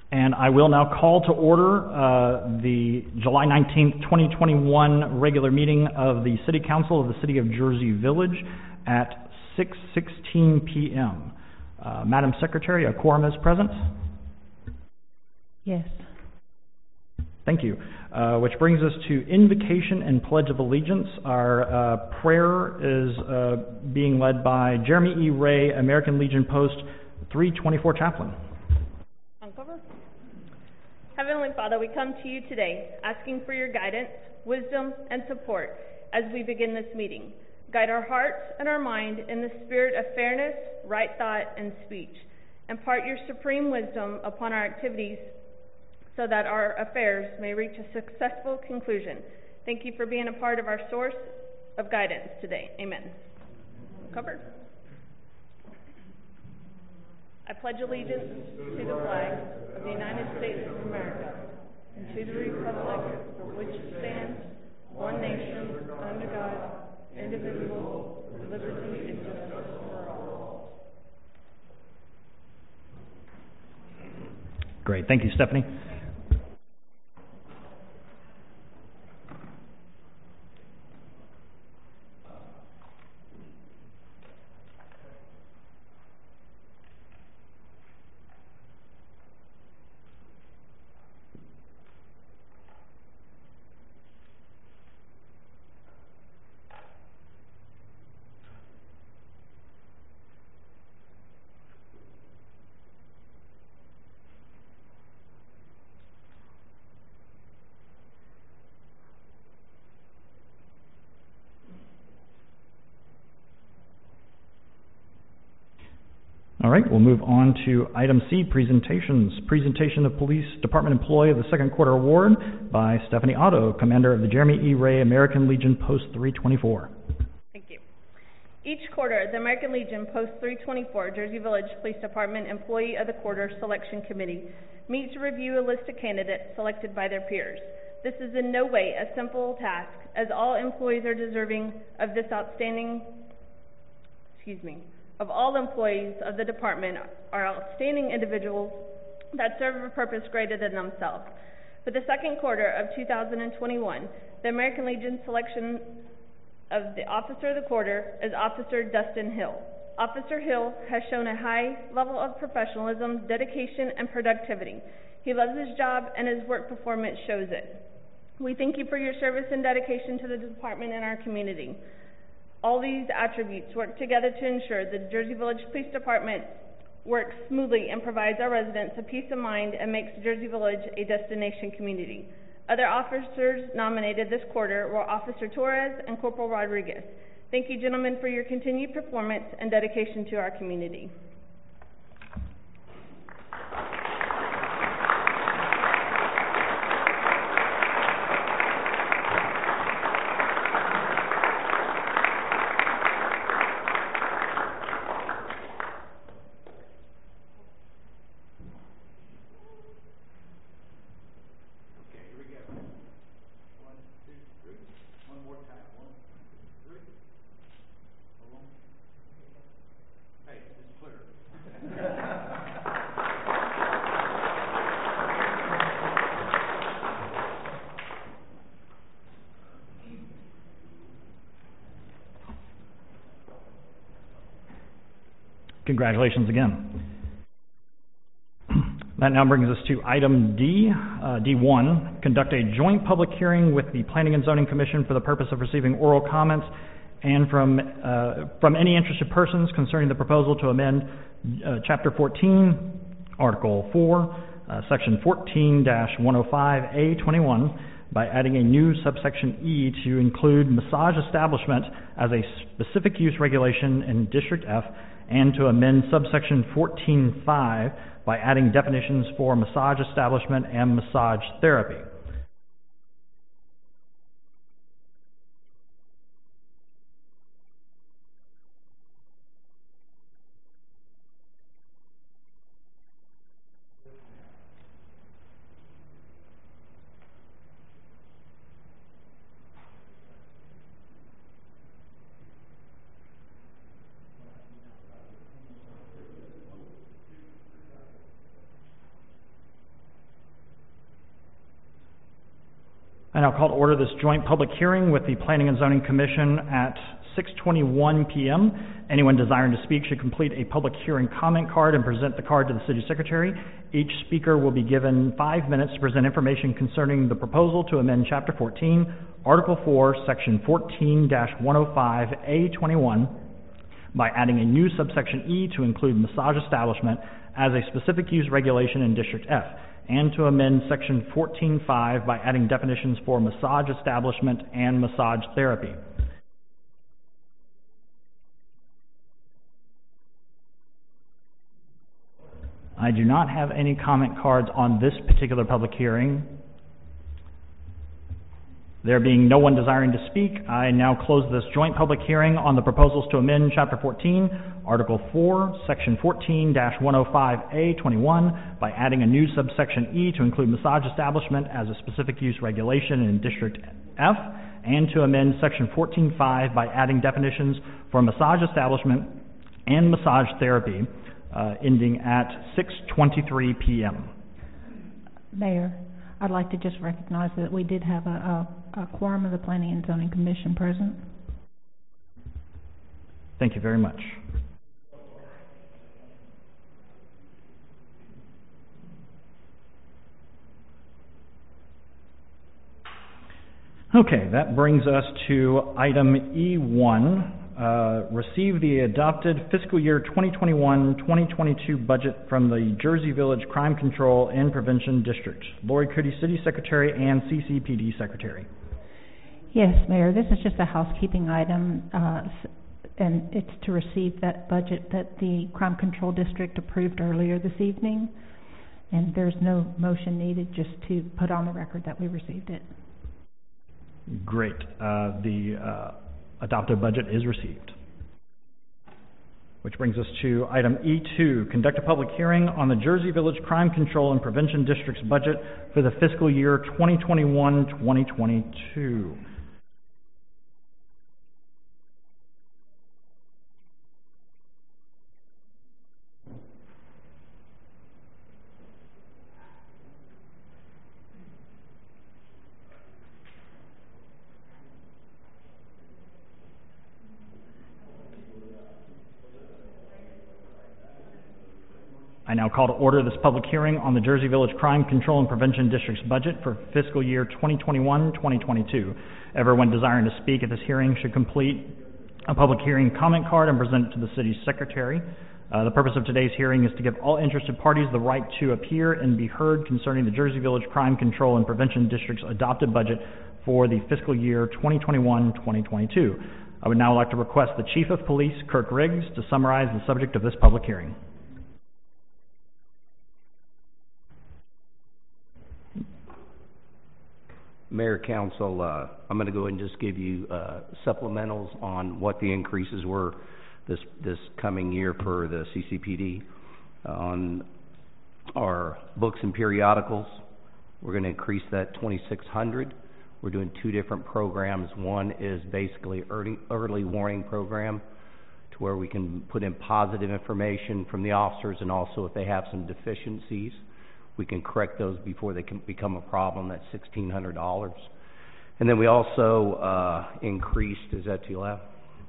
And I will now call to order the July 19th, 2021 regular meeting of the City Council of the City of Jersey Village at 6:16 p.m. Madam Secretary, a quorum is present? Yes. Thank you. Which brings us to invocation and pledge of allegiance. Our prayer is being led by Jeremy E. Ray, American Legion Post 324 Chaplain. Uncover. Heavenly Father, we come to you today asking for your guidance, wisdom, and support as we begin this meeting. Guide our hearts and our mind in the spirit of fairness, right thought, and speech. Impart your supreme wisdom upon our activities so that our affairs may reach a successful conclusion. Thank you for being a part of our source of guidance today. Amen. Covered. I pledge allegiance to the flag of the United States of America and to the republic for which it stands, one nation, under God, indivisible, with liberty and justice for all. Great. Thank you, Stephanie. All right, we'll move on to item C, presentations. Presentation of Police Department Employee of the Second Quarter Award by Stephanie Otto, Commander of the Jeremy E. Ray American Legion Post 324. Thank you. Each quarter, the American Legion Post 324 Jersey Village Police Department Employee of the Quarter Selection Committee meets to review a list of candidates selected by their peers. This is in no way a simple task, as all employees are deserving of this of all employees of the department are outstanding individuals that serve a purpose greater than themselves. For the second quarter of 2021, the American Legion selection of the Officer of the Quarter is Officer Dustin Hill. Officer Hill has shown a high level of professionalism, dedication, and productivity. He loves his job and his work performance shows it. We thank you for your service and dedication to the department and our community. All these attributes work together to ensure the Jersey Village Police Department works smoothly and provides our residents a peace of mind and makes Jersey Village a destination community. Other officers nominated this quarter were Officer Torres and Corporal Rodriguez. Thank you, gentlemen, for your continued performance and dedication to our community. Congratulations again. That now brings us to item D, D1, conduct a joint public hearing with the Planning and Zoning Commission for the purpose of receiving oral comments and from any interested persons concerning the proposal to amend Chapter 14, Article 4, Section 14-105A21 by adding a new subsection E to include massage establishment as a specific use regulation in District F, and to amend subsection 14.5 by adding definitions for massage establishment and massage therapy. I now call to order this joint public hearing with the Planning and Zoning Commission at 6:21 p.m. Anyone desiring to speak should complete a public hearing comment card and present the card to the City Secretary. Each speaker will be given 5 minutes to present information concerning the proposal to amend Chapter 14, Article 4, Section 14-105A21 by adding a new subsection E to include massage establishment as a specific use regulation in District F, and to amend Section 14.5 by adding definitions for massage establishment and massage therapy. I do not have any comment cards on this particular public hearing. There being no one desiring to speak, I now close this joint public hearing on the proposals to amend Chapter 14, Article 4, Section 14-105A21 by adding a new subsection E to include massage establishment as a specific use regulation in District F, and to amend Section 14.5 by adding definitions for massage establishment and massage therapy, ending at 6:23 p.m. Mayor, I'd like to just recognize that we did have a quorum of the Planning and Zoning Commission present. Thank you very much. Okay, that brings us to item E1. Receive the adopted fiscal year 2021-2022 budget from the Jersey Village Crime Control and Prevention District. Lori Cuddy, City Secretary and CCPD Secretary. Yes, Mayor, this is just a housekeeping item, and it's to receive that budget that the Crime Control District approved earlier this evening. And there's no motion needed, just to put on the record that we received it. Great. The adopted budget is received. Which brings us to item E2, conduct a public hearing on the Jersey Village Crime Control and Prevention District's budget for the fiscal year 2021-2022. I now call to order this public hearing on the Jersey Village Crime Control and Prevention District's budget for fiscal year 2021-2022. Everyone desiring to speak at this hearing should complete a public hearing comment card and present it to the City Secretary. The purpose of today's hearing is to give all interested parties the right to appear and be heard concerning the Jersey Village Crime Control and Prevention District's adopted budget for the fiscal year 2021-2022. I would now like to request the Chief of Police, Kirk Riggs, to summarize the subject of this public hearing. Mayor, Council, I'm going to go ahead and just give you supplementals on what the increases were this coming year for the CCPD. On our books and periodicals, we're going to increase that $2,600. We're doing two different programs. One is basically early warning program, to where we can put in positive information from the officers, and also if they have some deficiencies, we can correct those before they can become a problem. That's $1,600. And then we also increased, is that too loud?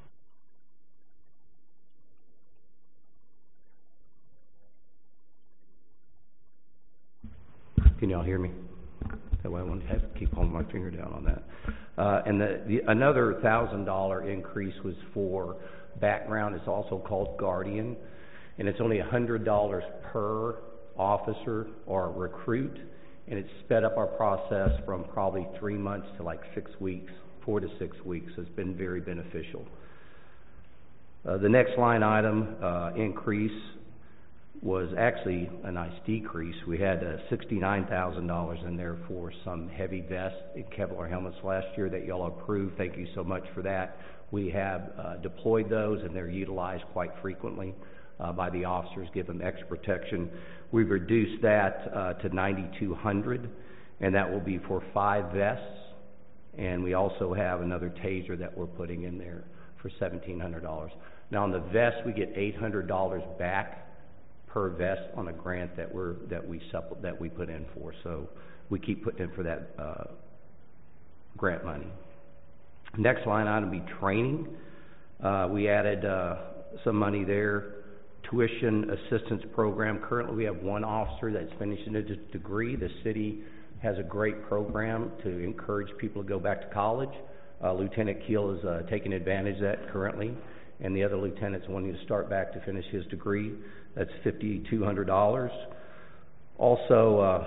Can y'all hear me? That way I won't have to keep holding my finger down on that. And another $1,000 increase was for background. It's also called Guardian, and it's only $100 per officer or recruit, and it's sped up our process from probably 3 months to like 6 weeks, 4 to 6 weeks. So it's been very beneficial. The next line item increase was actually a nice decrease. We had $69,000 in there for some heavy vests and Kevlar helmets last year that y'all approved. Thank you so much for that. We have deployed those, and they're utilized quite frequently by the officers, give them extra protection. We've reduced that to $9,200, and that will be for 5 vests. And we also have another taser that we're putting in there for $1,700. Now on the vest, we get $800 back per vest on a grant that we put in for. So we keep putting in for that grant money. Next line item would be training. We added some money there. Tuition assistance program. Currently we have one officer that's finishing a degree. The city has a great program to encourage people to go back to college. Lieutenant Keel is taking advantage of that currently, and the other lieutenant's wanting to start back to finish his degree. That's $5,200. Also,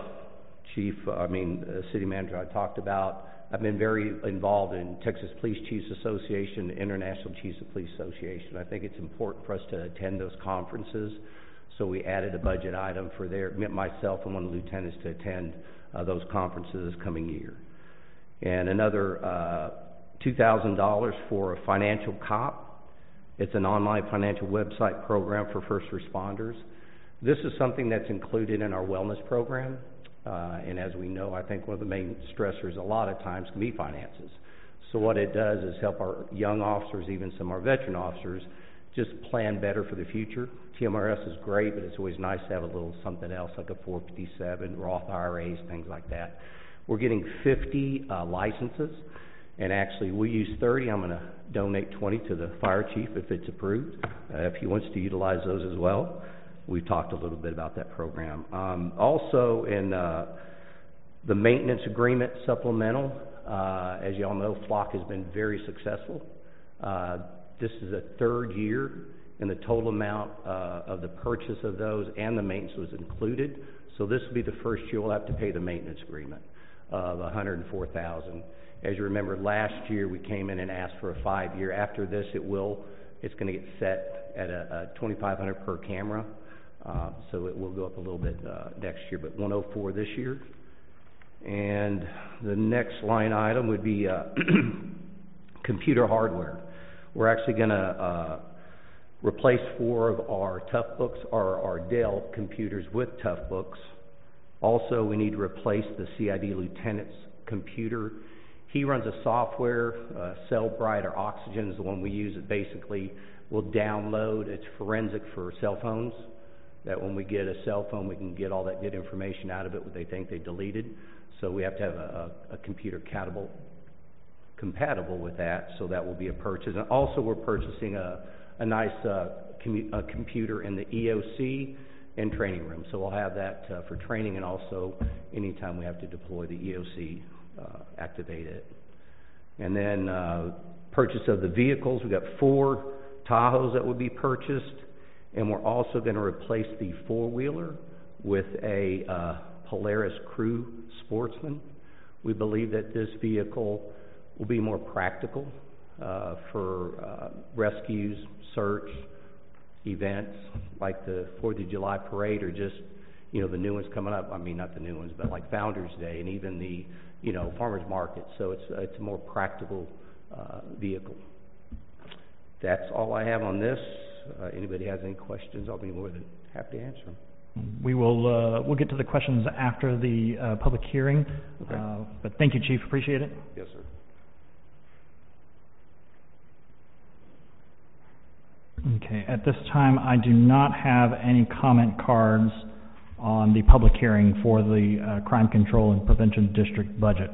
City Manager, I talked about, I've been very involved in Texas Police Chiefs Association, the International Chiefs of Police Association. I think it's important for us to attend those conferences, so we added a budget item for myself and one of the lieutenants to attend those conferences this coming year. And another $2,000 for a financial cop. It's an online financial website program for first responders. This is something that's included in our wellness program. And as we know, I think one of the main stressors a lot of times can be finances. So what it does is help our young officers, even some of our veteran officers, just plan better for the future. TMRS is great, but it's always nice to have a little something else like a 457, Roth IRAs, things like that. We're getting 50 licenses, and actually we use 30. I'm going to donate 20 to the fire chief if it's approved, if he wants to utilize those as well. We've talked a little bit about that program. Also, in the maintenance agreement supplemental, as you all know, Flock has been very successful. This is the third year, and the total amount of the purchase of those and the maintenance was included. So this will be the first year we'll have to pay the maintenance agreement of $104,000. As you remember, last year we came in and asked for a 5-year. After this, it's going to get set at a $2,500 per camera. So it will go up a little bit next year, but $104 this year. And the next line item would be computer hardware. We're actually going to replace 4 of our Toughbooks, or our Dell computers, with Toughbooks. Also, we need to replace the CID lieutenant's computer. He runs a software, Cellbrite or Oxygen is the one we use. It basically will download. It's forensic for cell phones, that when we get a cell phone, we can get all that good information out of it, what they think they deleted. So we have to have a computer compatible with that, so that will be a purchase. And also we're purchasing a nice computer in the EOC and training room. So we'll have that for training, and also anytime we have to deploy the EOC, activate it. And then purchase of the vehicles. We've got 4 Tahoes that will be purchased. And we're also going to replace the 4-wheeler with a Polaris Crew Sportsman. We believe that this vehicle will be more practical for rescues, search, events like the 4th of July parade, or just, the new ones coming up. I mean, not the new ones, but like Founders Day and even the, farmers market. So it's a more practical vehicle. That's all I have on this. Anybody has any questions, I'll be more than happy to answer them. We'll get to the questions after the public hearing. Okay. But thank you, Chief. Appreciate it. Yes, sir. Okay. At this time, I do not have any comment cards on the public hearing for the Crime Control and Prevention District budget.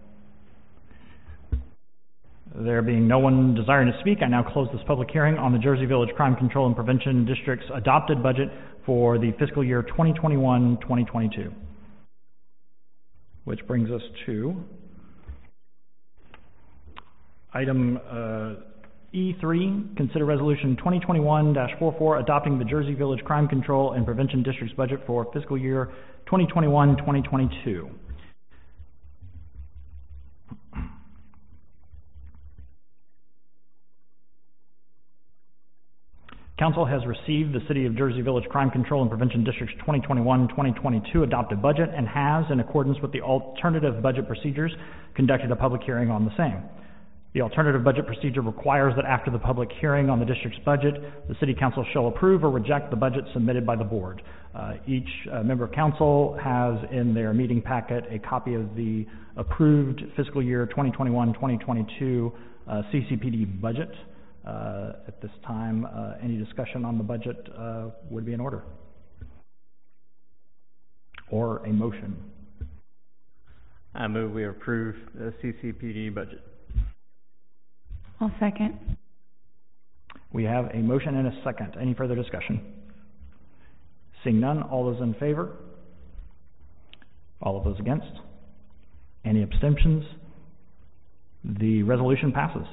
There being no one desiring to speak, I now close this public hearing on the Jersey Village Crime Control and Prevention District's adopted budget for the fiscal year 2021-2022. Which brings us to item E3, consider resolution 2021-44, adopting the Jersey Village Crime Control and Prevention District's budget for fiscal year 2021-2022. Council has received the City of Jersey Village Crime Control and Prevention District's 2021-2022 adopted budget, and has, in accordance with the alternative budget procedures, conducted a public hearing on the same. The alternative budget procedure requires that after the public hearing on the district's budget, the City Council shall approve or reject the budget submitted by the board. Each member of council has in their meeting packet a copy of the approved fiscal year 2021-2022 CCPD budget. At this time, any discussion on the budget would be in order. Or a motion. I move we approve the CCPD budget. I'll second. We have a motion and a second. Any further discussion? Seeing none, all those in favor? All of those against? Any abstentions? The resolution passes.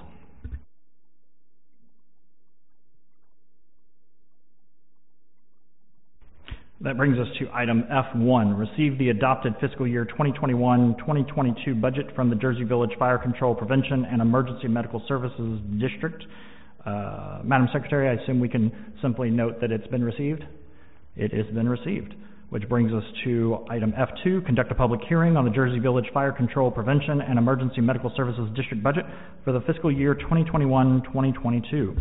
That brings us to item F1, receive the adopted fiscal year 2021-2022 budget from the Jersey Village Fire Control Prevention and Emergency Medical Services District. Madam Secretary, I assume we can simply note that it's been received? It has been received, which brings us to item F2, conduct a public hearing on the Jersey Village Fire Control Prevention and Emergency Medical Services District budget for the fiscal year 2021-2022.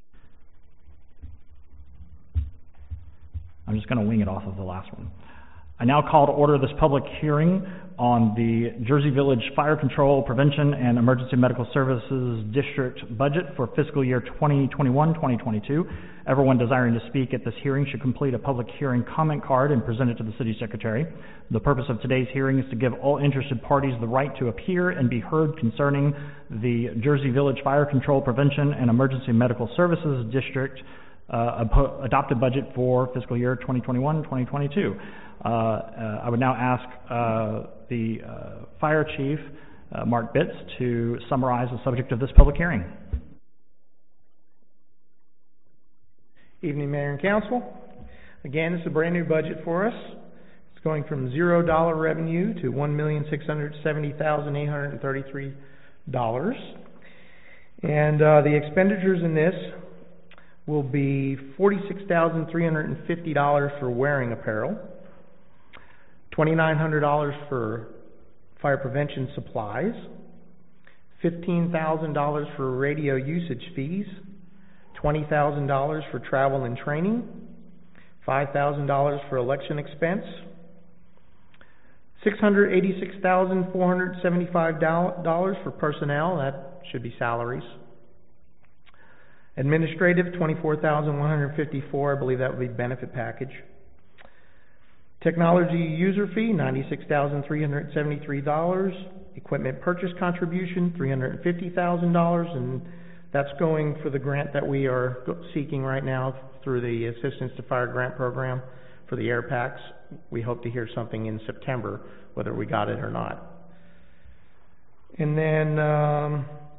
I'm just going to wing it off of the last one. I now call to order this public hearing on the Jersey Village Fire Control Prevention and Emergency Medical Services District budget for fiscal year 2021-2022. Everyone desiring to speak at this hearing should complete a public hearing comment card and present it to the City Secretary. The purpose of today's hearing is to give all interested parties the right to appear and be heard concerning the Jersey Village Fire Control Prevention and Emergency Medical Services District adopted budget for fiscal year 2021-2022. I would now ask the Fire Chief, Mark Bitts, to summarize the subject of this public hearing. Evening, Mayor and Council. Again, this is a brand new budget for us. It's going from $0 revenue to $1,670,833. And the expenditures in this will be $46,350 for wearing apparel, $2,900 for fire prevention supplies, $15,000 for radio usage fees, $20,000 for travel and training, $5,000 for election expense, $686,475 for personnel, that should be salaries. Administrative, $24,154, I believe that would be benefit package. Technology user fee, $96,373. Equipment purchase contribution, $350,000, and that's going for the grant that we are seeking right now through the Assistance to Fire Grant Program for the air packs. We hope to hear something in September, whether we got it or not. And then I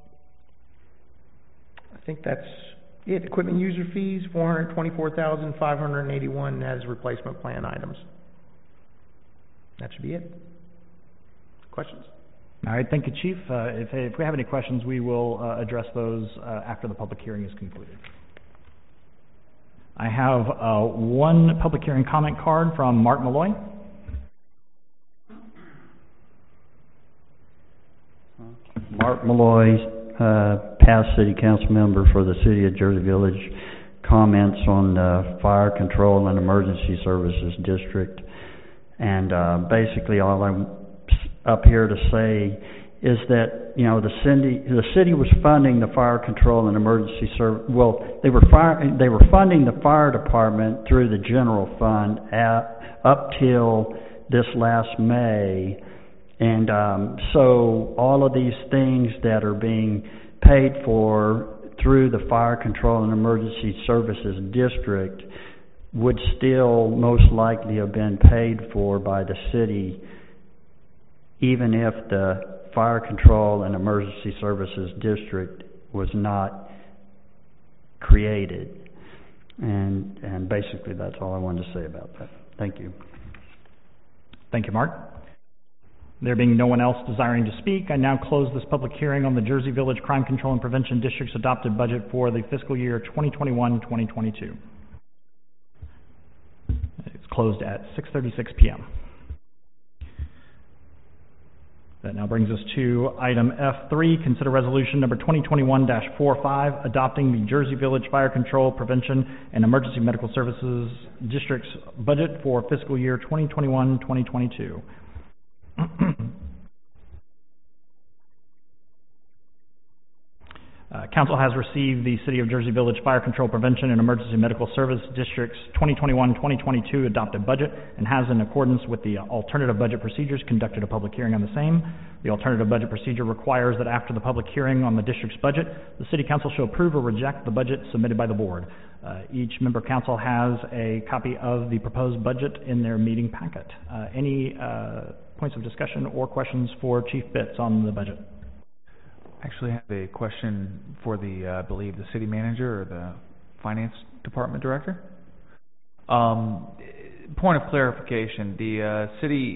think that's it. Equipment user fees, $424,581 as replacement plan items. That should be it. Questions? All right, thank you, Chief. If we have any questions, we will address those after the public hearing is concluded. I have one public hearing comment card from Mark Malloy. Mark Malloy, past City Council member for the City of Jersey Village, comments on the Fire Control and Emergency Services District. And basically all I'm up here to say is that, you know, the city was funding the Fire Control and Emergency Service. Well, they were funding the fire department through the general fund up till this last May. And so all of these things that are being paid for through the Fire Control and Emergency Services District would still most likely have been paid for by the city, even if the Fire Control and Emergency Services District was not created. And basically that's all I wanted to say about that. Thank you. Thank you, Mark. There being no one else desiring to speak, I now close this public hearing on the Jersey Village Crime Control and Prevention District's adopted budget for the fiscal year 2021-2022. It's closed at 6:36 p.m. That now brings us to item F3, consider resolution number 2021-45, adopting the Jersey Village Fire Control, Prevention, and Emergency Medical Services District's budget for fiscal year 2021-2022. Council has received the City of Jersey Village Fire Control Prevention and Emergency Medical Service District's 2021-2022 adopted budget and has, in accordance with the alternative budget procedures, conducted a public hearing on the same. The alternative budget procedure requires that after the public hearing on the district's budget, the City Council shall approve or reject the budget submitted by the board. Each member council has a copy of the proposed budget in their meeting packet. Any points of discussion or questions for Chief Bitts on the budget? Actually, I have a question for the, I believe, the city manager or the finance department director. Point of clarification: the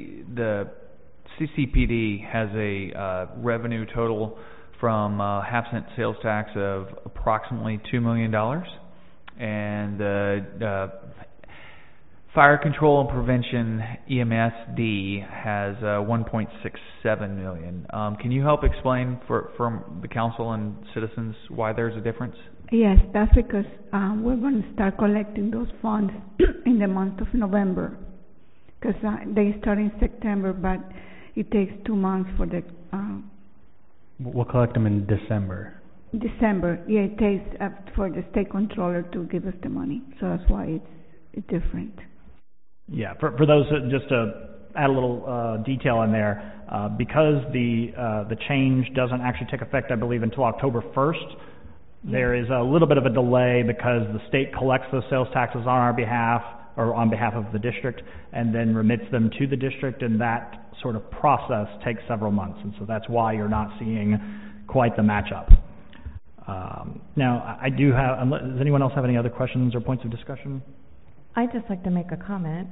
CCPD has a revenue total from half-cent sales tax of approximately $2 million, and the Fire Control and Prevention EMSD has $1.67 million. Can you help explain from the council and citizens why there's a difference? Yes, that's because we're going to start collecting those funds in the month of November, because they start in September, but it takes 2 months for the... We'll collect them in December. December, yeah, it takes for the state controller to give us the money, so that's why it's different. Yeah, for those, just to add a little detail in there, because the change doesn't actually take effect, I believe, until October 1st, there is a little bit of a delay because the state collects those sales taxes on our behalf, or on behalf of the district, and then remits them to the district, and that sort of process takes several months, and so that's why you're not seeing quite the matchup. Now, I do have, does anyone else have any other questions or points of discussion? I'd just like to make a comment.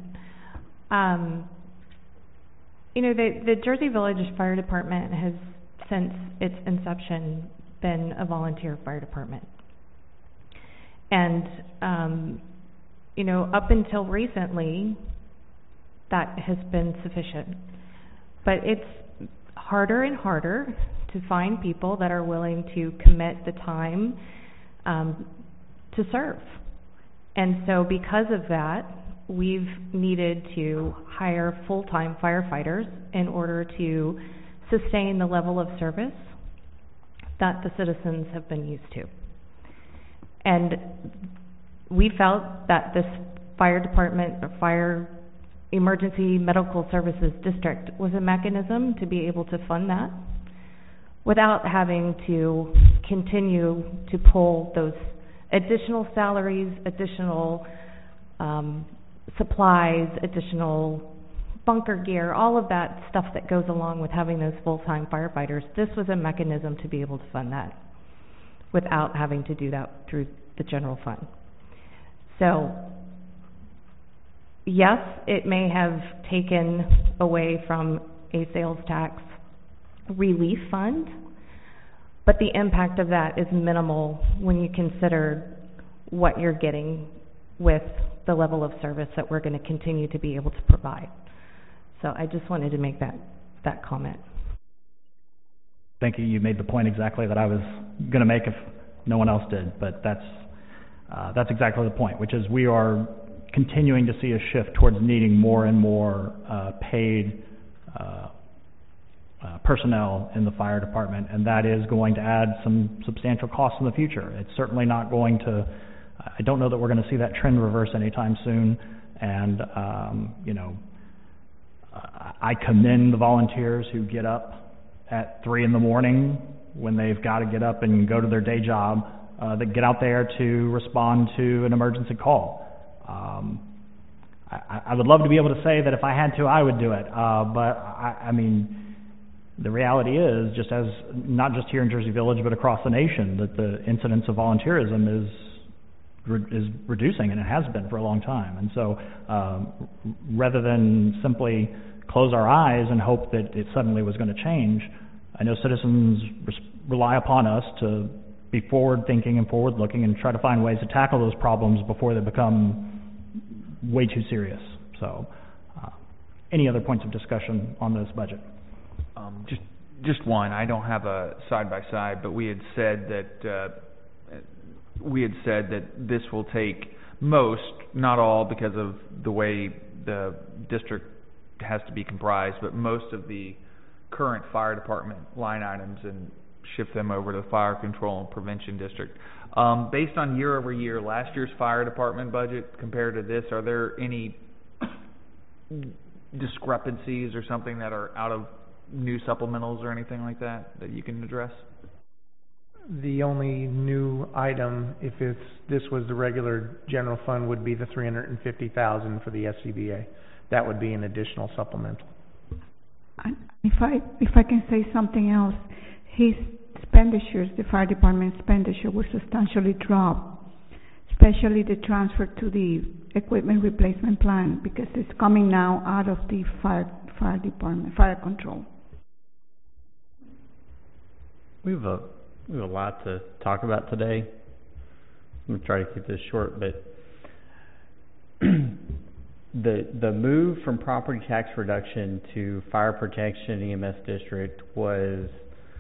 You know, the Jersey Village Fire Department has, since its inception, been a volunteer fire department. And, you know, up until recently, that has been sufficient. But it's harder and harder to find people that are willing to commit the time to serve. And so because of that, we've needed to hire full-time firefighters in order to sustain the level of service that the citizens have been used to. And we felt that this fire department, or fire emergency medical services district, was a mechanism to be able to fund that without having to continue to pull those additional salaries, additional supplies, additional bunker gear, all of that stuff that goes along with having those full-time firefighters. This was a mechanism to be able to fund that without having to do that through the general fund. So, yes, it may have taken away from a sales tax relief fund, but the impact of that is minimal when you consider what you're getting with the level of service that we're going to continue to be able to provide. So I just wanted to make that comment. Thank you. You made the point exactly that I was going to make if no one else did, but that's exactly the point, which is we are continuing to see a shift towards needing more and more paid personnel in the fire department, and that is going to add some substantial costs in the future. It's certainly not going to, I don't know that we're going to see that trend reverse anytime soon, and you know, I commend the volunteers who get up at 3 in the morning when they've got to get up and go to their day job, that get out there to respond to an emergency call. I would love to be able to say that if I had to, I would do it, but I mean, the reality is, just as not just here in Jersey Village, but across the nation, that the incidence of volunteerism is reducing, and it has been for a long time. And so, rather than simply close our eyes and hope that it suddenly was going to change, I know citizens rely upon us to be forward-thinking and forward-looking and try to find ways to tackle those problems before they become way too serious. So, any other points of discussion on this budget? Just one. I don't have a side-by-side, but we had said that this will take most, not all, because of the way the district has to be comprised, but most of the current fire department line items, and shift them over to the Fire Control and Prevention District. Based on year over year, last year's fire department budget compared to this, are there any discrepancies or something that are out of new supplementals or anything like that you can address? The only new item, if this was the regular general fund, would be the $350,000 for the SCBA. That would be an additional supplemental. If I can say something else, his expenditures, the fire department expenditure, will substantially drop, especially the transfer to the equipment replacement plan, because it's coming now out of the fire department, fire control. We have a lot to talk about today. I'm going to try to keep this short, but the move from property tax reduction to fire protection EMS district was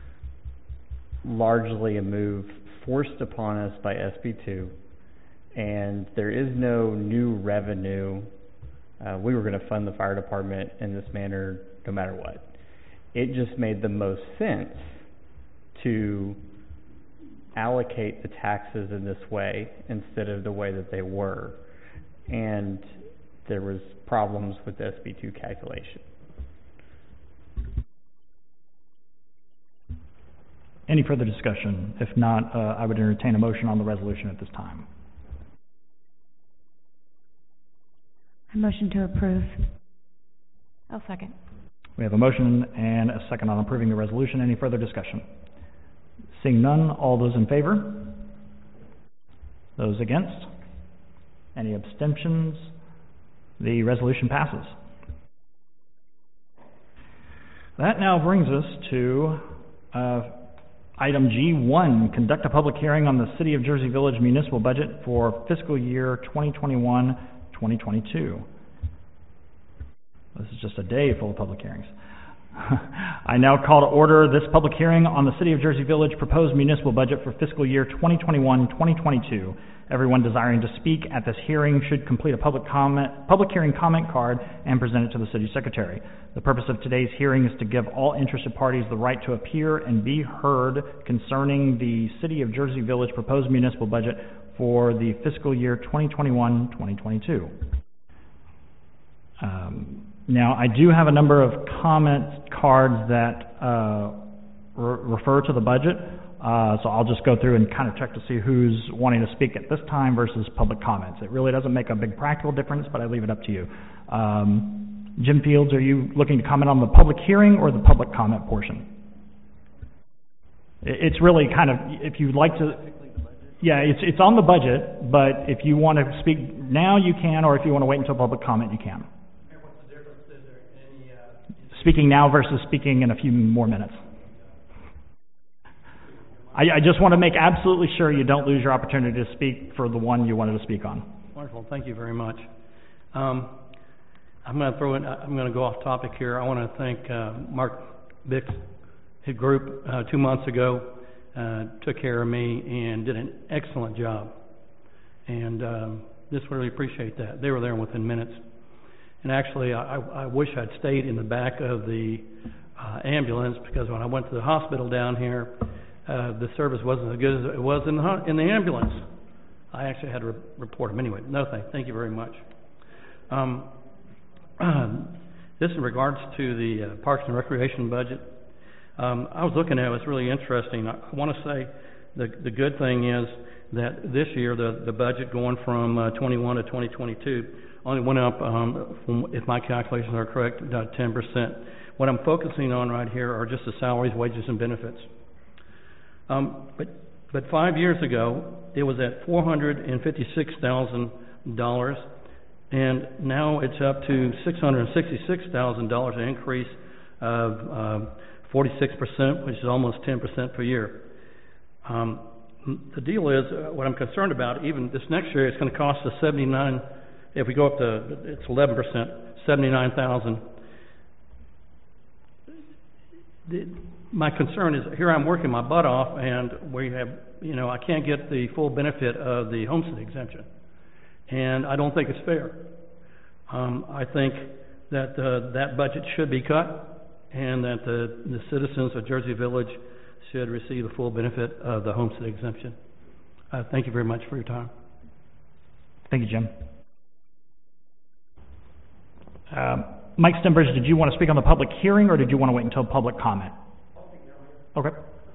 largely a move forced upon us by SB2, and there is no new revenue. We were going to fund the fire department in this manner no matter what. It just made the most sense to allocate the taxes in this way instead of the way that they were, and there was problems with the SB2 calculation. Any further discussion? If not, I would entertain a motion on the resolution at this time. I motion to approve. I'll second. We have a motion and a second on approving the resolution. Any further discussion? Seeing none, all those in favor? Those against? Any abstentions? The resolution passes. That now brings us to item G1, conduct a public hearing on the City of Jersey Village municipal budget for fiscal year 2021-2022. This is just a day full of public hearings. I now call to order this public hearing on the City of Jersey Village proposed municipal budget for fiscal year 2021-2022. Everyone desiring to speak at this hearing should complete a public hearing comment card and present it to the City Secretary. The purpose of today's hearing is to give all interested parties the right to appear and be heard concerning the City of Jersey Village proposed municipal budget for the fiscal year 2021-2022. Now, I do have a number of comment cards that refer to the budget, so I'll just go through and kind of check to see who's wanting to speak at this time versus public comments. It really doesn't make a big practical difference, but I leave it up to you. Jim Fields, are you looking to comment on the public hearing or the public comment portion? It's really kind of, if you'd like to... Yeah, it's on the budget, but if you want to speak now, you can, or if you want to wait until public comment, you can. Speaking now versus speaking in a few more minutes. I just want to make absolutely sure you don't lose your opportunity to speak for the one you wanted to speak on. Wonderful. Thank you very much. I'm going to go off topic here. I want to thank Mark Bix, his group 2 months ago took care of me and did an excellent job. And just really appreciate that. They were there within minutes. And actually, I wish I'd stayed in the back of the ambulance, because when I went to the hospital down here, the service wasn't as good as it was in the ambulance. I actually had to report them anyway. No, thank you very much. This in regards to the Parks and Recreation budget. I was looking at it, it was really interesting. I want to say the good thing is that this year the budget going from 21 to 2022 only went up, if my calculations are correct, about 10%. What I'm focusing on right here are just the salaries, wages, and benefits. But 5 years ago, it was at $456,000, and now it's up to $666,000, an increase of 46%, which is almost 10% per year. The deal is, what I'm concerned about, even this next year, it's going to cost us $79,000. If we go up to, it's 11%, $79,000. My concern is, here I'm working my butt off, and we have, I can't get the full benefit of the homestead exemption, and I don't think it's fair. I think that that budget should be cut, and that the citizens of Jersey Village should receive the full benefit of the homestead exemption. Thank you very much for your time. Thank you, Jim. Mike Stembridge, did you want to speak on the public hearing, or did you want to wait until public comment? Okay.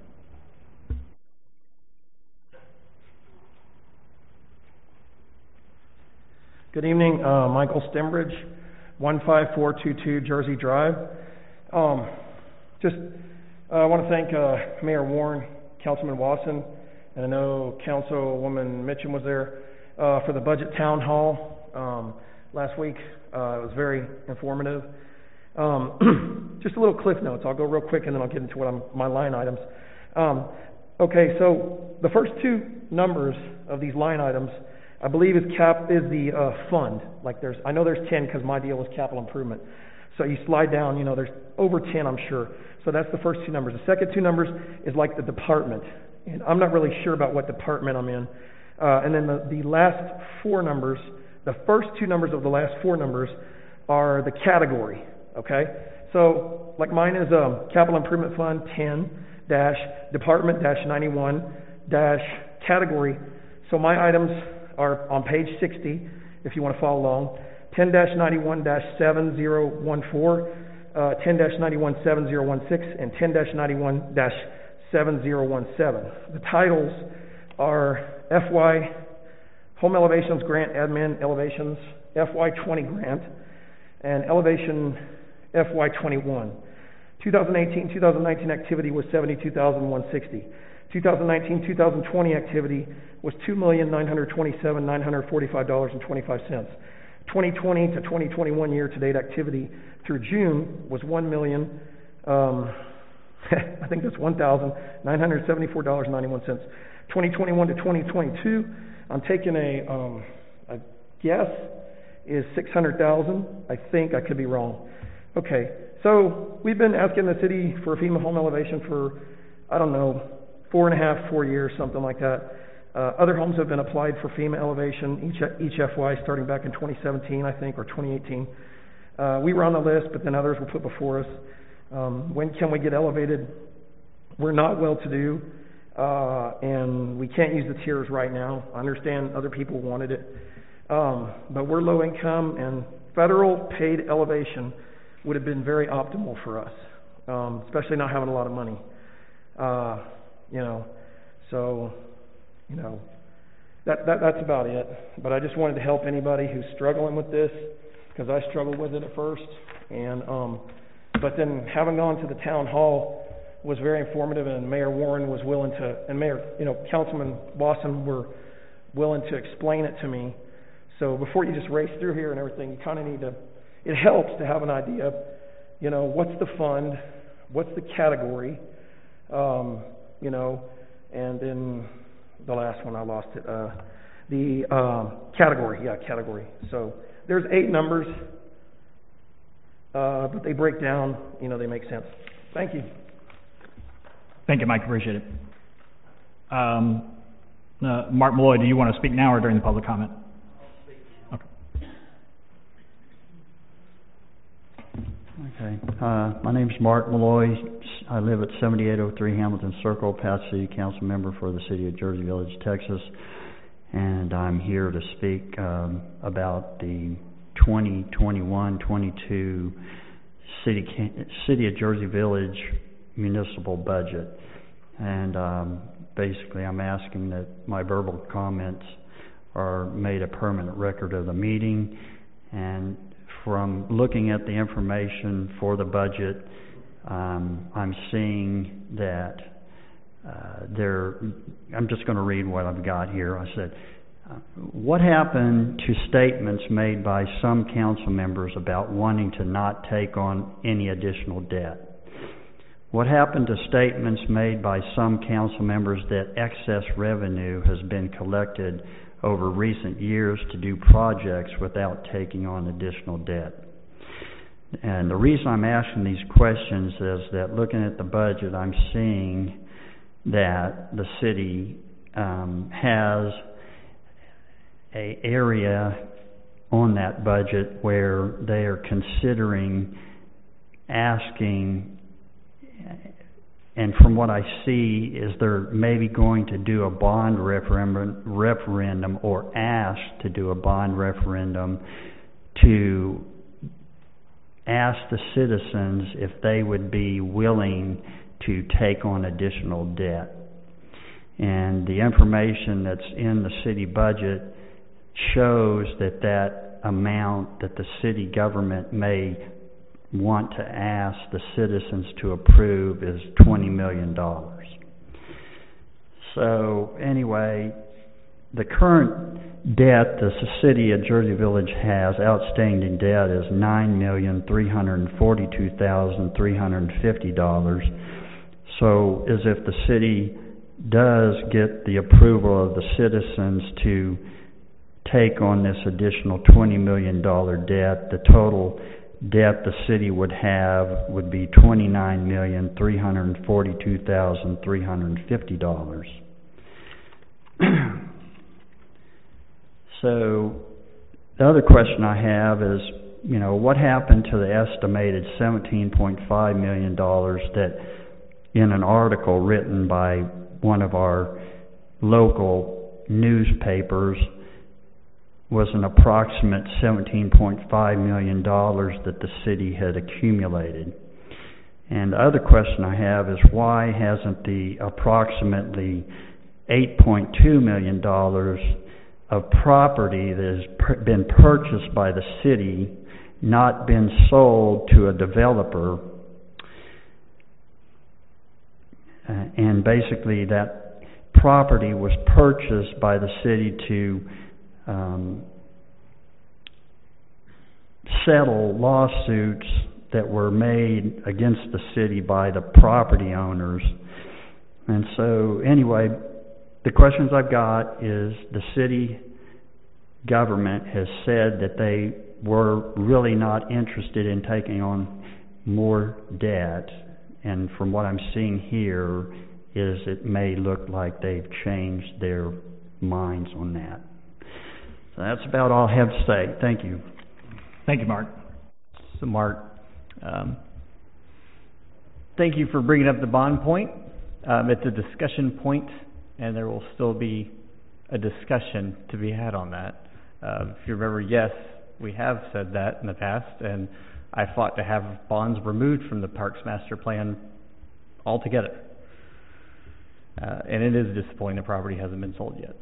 Good evening, Michael Stembridge, 15422 Jersey Drive. I want to thank Mayor Warren, Councilman Watson, and I know Councilwoman Mitchum was there for the budget town hall last week. It was very informative. Just a little cliff notes. I'll go real quick and then I'll get into my line items. Okay, so the first two numbers of these line items, I believe is the fund. I know there's 10 because my deal was capital improvement. So you slide down, there's over 10, I'm sure. So that's the first two numbers. The second two numbers is like the department. And I'm not really sure about what department I'm in. And then the last four numbers, the first two numbers of the last four numbers are the category, okay? So, like mine is Capital Improvement Fund 10-Department-91-Category. So my items are on page 60, if you want to follow along. 10-91-7014, 10-91-7016, and 10-91-7017. The titles are FY Home Elevations Grant Admin Elevations FY20 Grant and Elevation FY21. 2018-2019 activity was $72,160. 2019-2020 activity was $2,927,945.25. 2020 to 2021 year-to-date activity through June was I think that's $1,974.91. 2021 to 2022, I'm taking a guess is $600,000. I think, I could be wrong. Okay, so we've been asking the city for a FEMA home elevation for, 4 years, something like that. Other homes have been applied for FEMA elevation each FY starting back in 2017, I think, or 2018. We were on the list, but then others were put before us. When can we get elevated? We're not well-to-do, and we can't use the tiers right now. I understand other people wanted it, but we're low income, and federal paid elevation would have been very optimal for us, especially not having a lot of money. That's about it. But I just wanted to help anybody who's struggling with this, because I struggled with it at first, and but then having gone to the town hall was very informative, and Mayor Warren was willing to, and Councilman Watson were willing to explain it to me. So before you just race through here and everything, you kind of need to, it helps to have an idea of, what's the fund, what's the category, and then the last one, I lost it, the category, category. So there's 8 numbers, but they break down, they make sense. Thank you. Thank you, Mike. Appreciate it. Mark Malloy, do you want to speak now or during the public comment? Okay. My name is Mark Malloy. I live at 7803 Hamilton Circle, past City Council member for the City of Jersey Village, Texas, and I'm here to speak about the 2021-22 City of Jersey Village municipal budget. And basically I'm asking that my verbal comments are made a permanent record of the meeting. And from looking at the information for the budget, I'm seeing that I'm just going to read what I've got here. I said, what happened to statements made by some council members about wanting to not take on any additional debt? What happened to statements made by some council members that excess revenue has been collected over recent years to do projects without taking on additional debt? And the reason I'm asking these questions is that looking at the budget, I'm seeing that the city has an area on that budget where they are considering asking and from what I see is they're maybe going to do a bond referendum or ask to do a bond referendum to ask the citizens if they would be willing to take on additional debt. And the information that's in the city budget shows that that amount that the city government may want to ask the citizens to approve is $20 million. So anyway, the current debt the city of Jersey Village has, outstanding debt, is $9,342,350. So as if the city does get the approval of the citizens to take on this additional $20 million debt, the total debt the city would have would be $29,342,350. So the other question I have is, what happened to the estimated $17.5 million that in an article written by one of our local newspapers was an approximate $17.5 million that the city had accumulated. And the other question I have is, why hasn't the approximately $8.2 million of property that has been purchased by the city not been sold to a developer? And basically that property was purchased by the city to settle lawsuits that were made against the city by the property owners. And so anyway, the questions I've got is, the city government has said that they were really not interested in taking on more debt, and from what I'm seeing here is it may look like they've changed their minds on that. So that's about all I have to say. Thank you. Thank you, Mark. So Mark, thank you for bringing up the bond point. It's a discussion point, and there will still be a discussion to be had on that. If you remember, yes, we have said that in the past, and I fought to have bonds removed from the Parks Master Plan altogether. And it is disappointing the property hasn't been sold yet.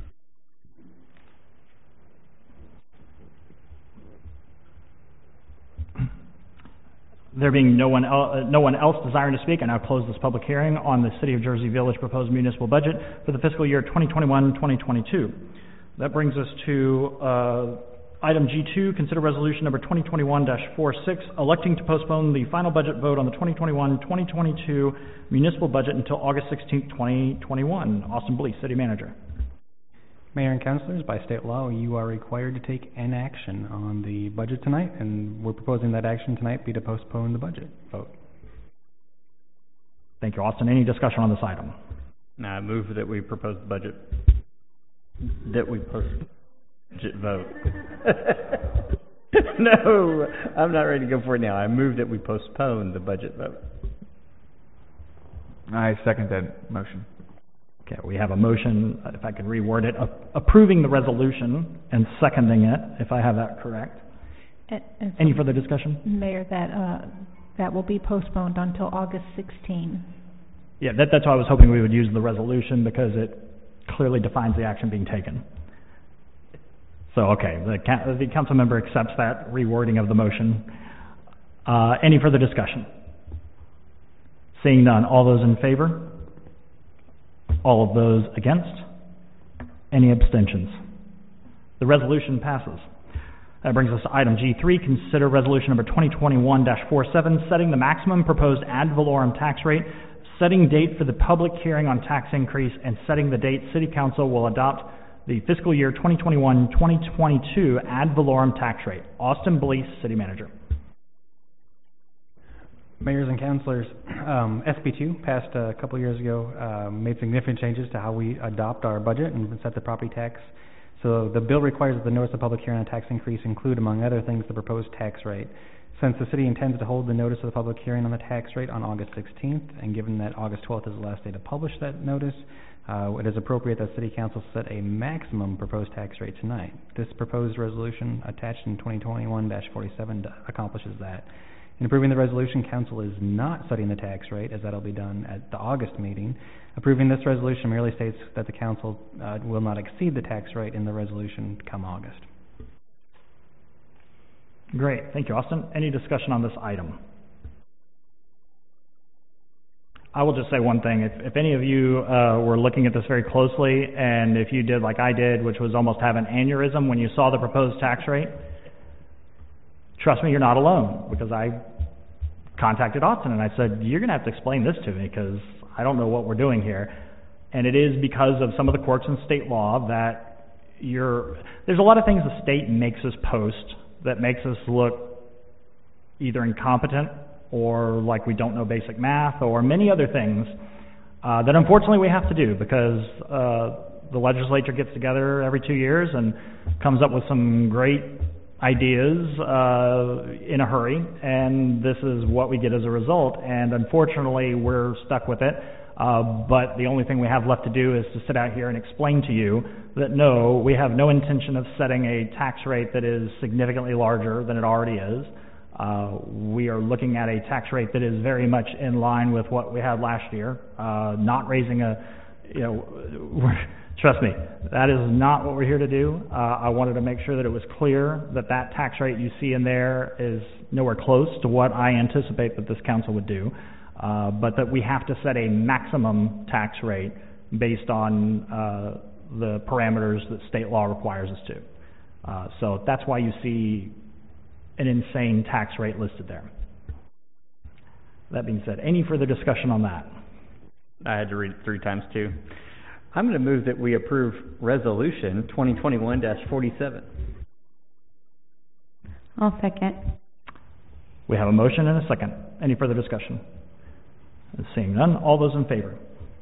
There being no one else desiring to speak, I now close this public hearing on the City of Jersey Village proposed municipal budget for the fiscal year 2021-2022. That brings us to item G2, consider resolution number 2021-46, electing to postpone the final budget vote on the 2021-2022 municipal budget until August 16, 2021. Austin Blease, City Manager. Mayor and Councilors, by state law, you are required to take an action on the budget tonight, and we're proposing that action tonight be to postpone the budget vote. Thank you, Austin. Any discussion on this item? I move that we propose the budget. That we budget vote. No, I'm not ready to go for it now. I move that we postpone the budget vote. I second that motion. Okay, we have a motion, if I could reword it, approving the resolution and seconding it, if I have that correct. Any further discussion? Mayor, that will be postponed until August 16. Yeah, that's why I was hoping we would use the resolution, because it clearly defines the action being taken. So, okay, the council member accepts that rewording of the motion. Any further discussion? Seeing none, all those in favor? All of those against? Any abstentions? The resolution passes. That brings us to item G3, consider resolution number 2021-47, setting the maximum proposed ad valorem tax rate, setting date for the public hearing on tax increase, and setting the date City Council will adopt the fiscal year 2021-2022 ad valorem tax rate. Austin Blease, City Manager. Mayors and Councilors, SB2 passed a couple years ago, made significant changes to how we adopt our budget and set the property tax So the bill requires that the notice of public hearing on tax increase include, among other things, the proposed tax rate. Since the city intends to hold the notice of the public hearing on the tax rate on August 16th, and given that August 12th is the last day to publish that notice, it is appropriate that City Council set a maximum proposed tax rate tonight. This proposed resolution attached in 2021-47 accomplishes that. In approving the resolution, Council is not setting the tax rate, as that will be done at the August meeting. Approving this resolution merely states that the Council will not exceed the tax rate in the resolution come August. Great. Thank you, Austin. Any discussion on this item? I will just say one thing. If any of you were looking at this very closely, and if you did like I did, which was almost have an aneurysm when you saw the proposed tax rate, trust me, you're not alone, because I contacted Austin and I said, you're going to have to explain this to me because I don't know what we're doing here. And it is because of some of the quirks in state law that there's a lot of things the state makes us post that makes us look either incompetent or like we don't know basic math or many other things that unfortunately we have to do because the legislature gets together every 2 years and comes up with some great ideas in a hurry, and this is what we get as a result, and unfortunately we're stuck with it. But the only thing we have left to do is to sit out here and explain to you that no, we have no intention of setting a tax rate that is significantly larger than it already is. We are looking at a tax rate that is very much in line with what we had last year, not raising trust me, that is not what we're here to do. I wanted to make sure that it was clear that that tax rate you see in there is nowhere close to what I anticipate that this council would do. But that we have to set a maximum tax rate based on the parameters that state law requires us to. So that's why you see an insane tax rate listed there. That being said, any further discussion on that? I had to read it 3 times too. I'm going to move that we approve Resolution 2021-47. I'll second. We have a motion and a second. Any further discussion? Seeing none, all those in favor?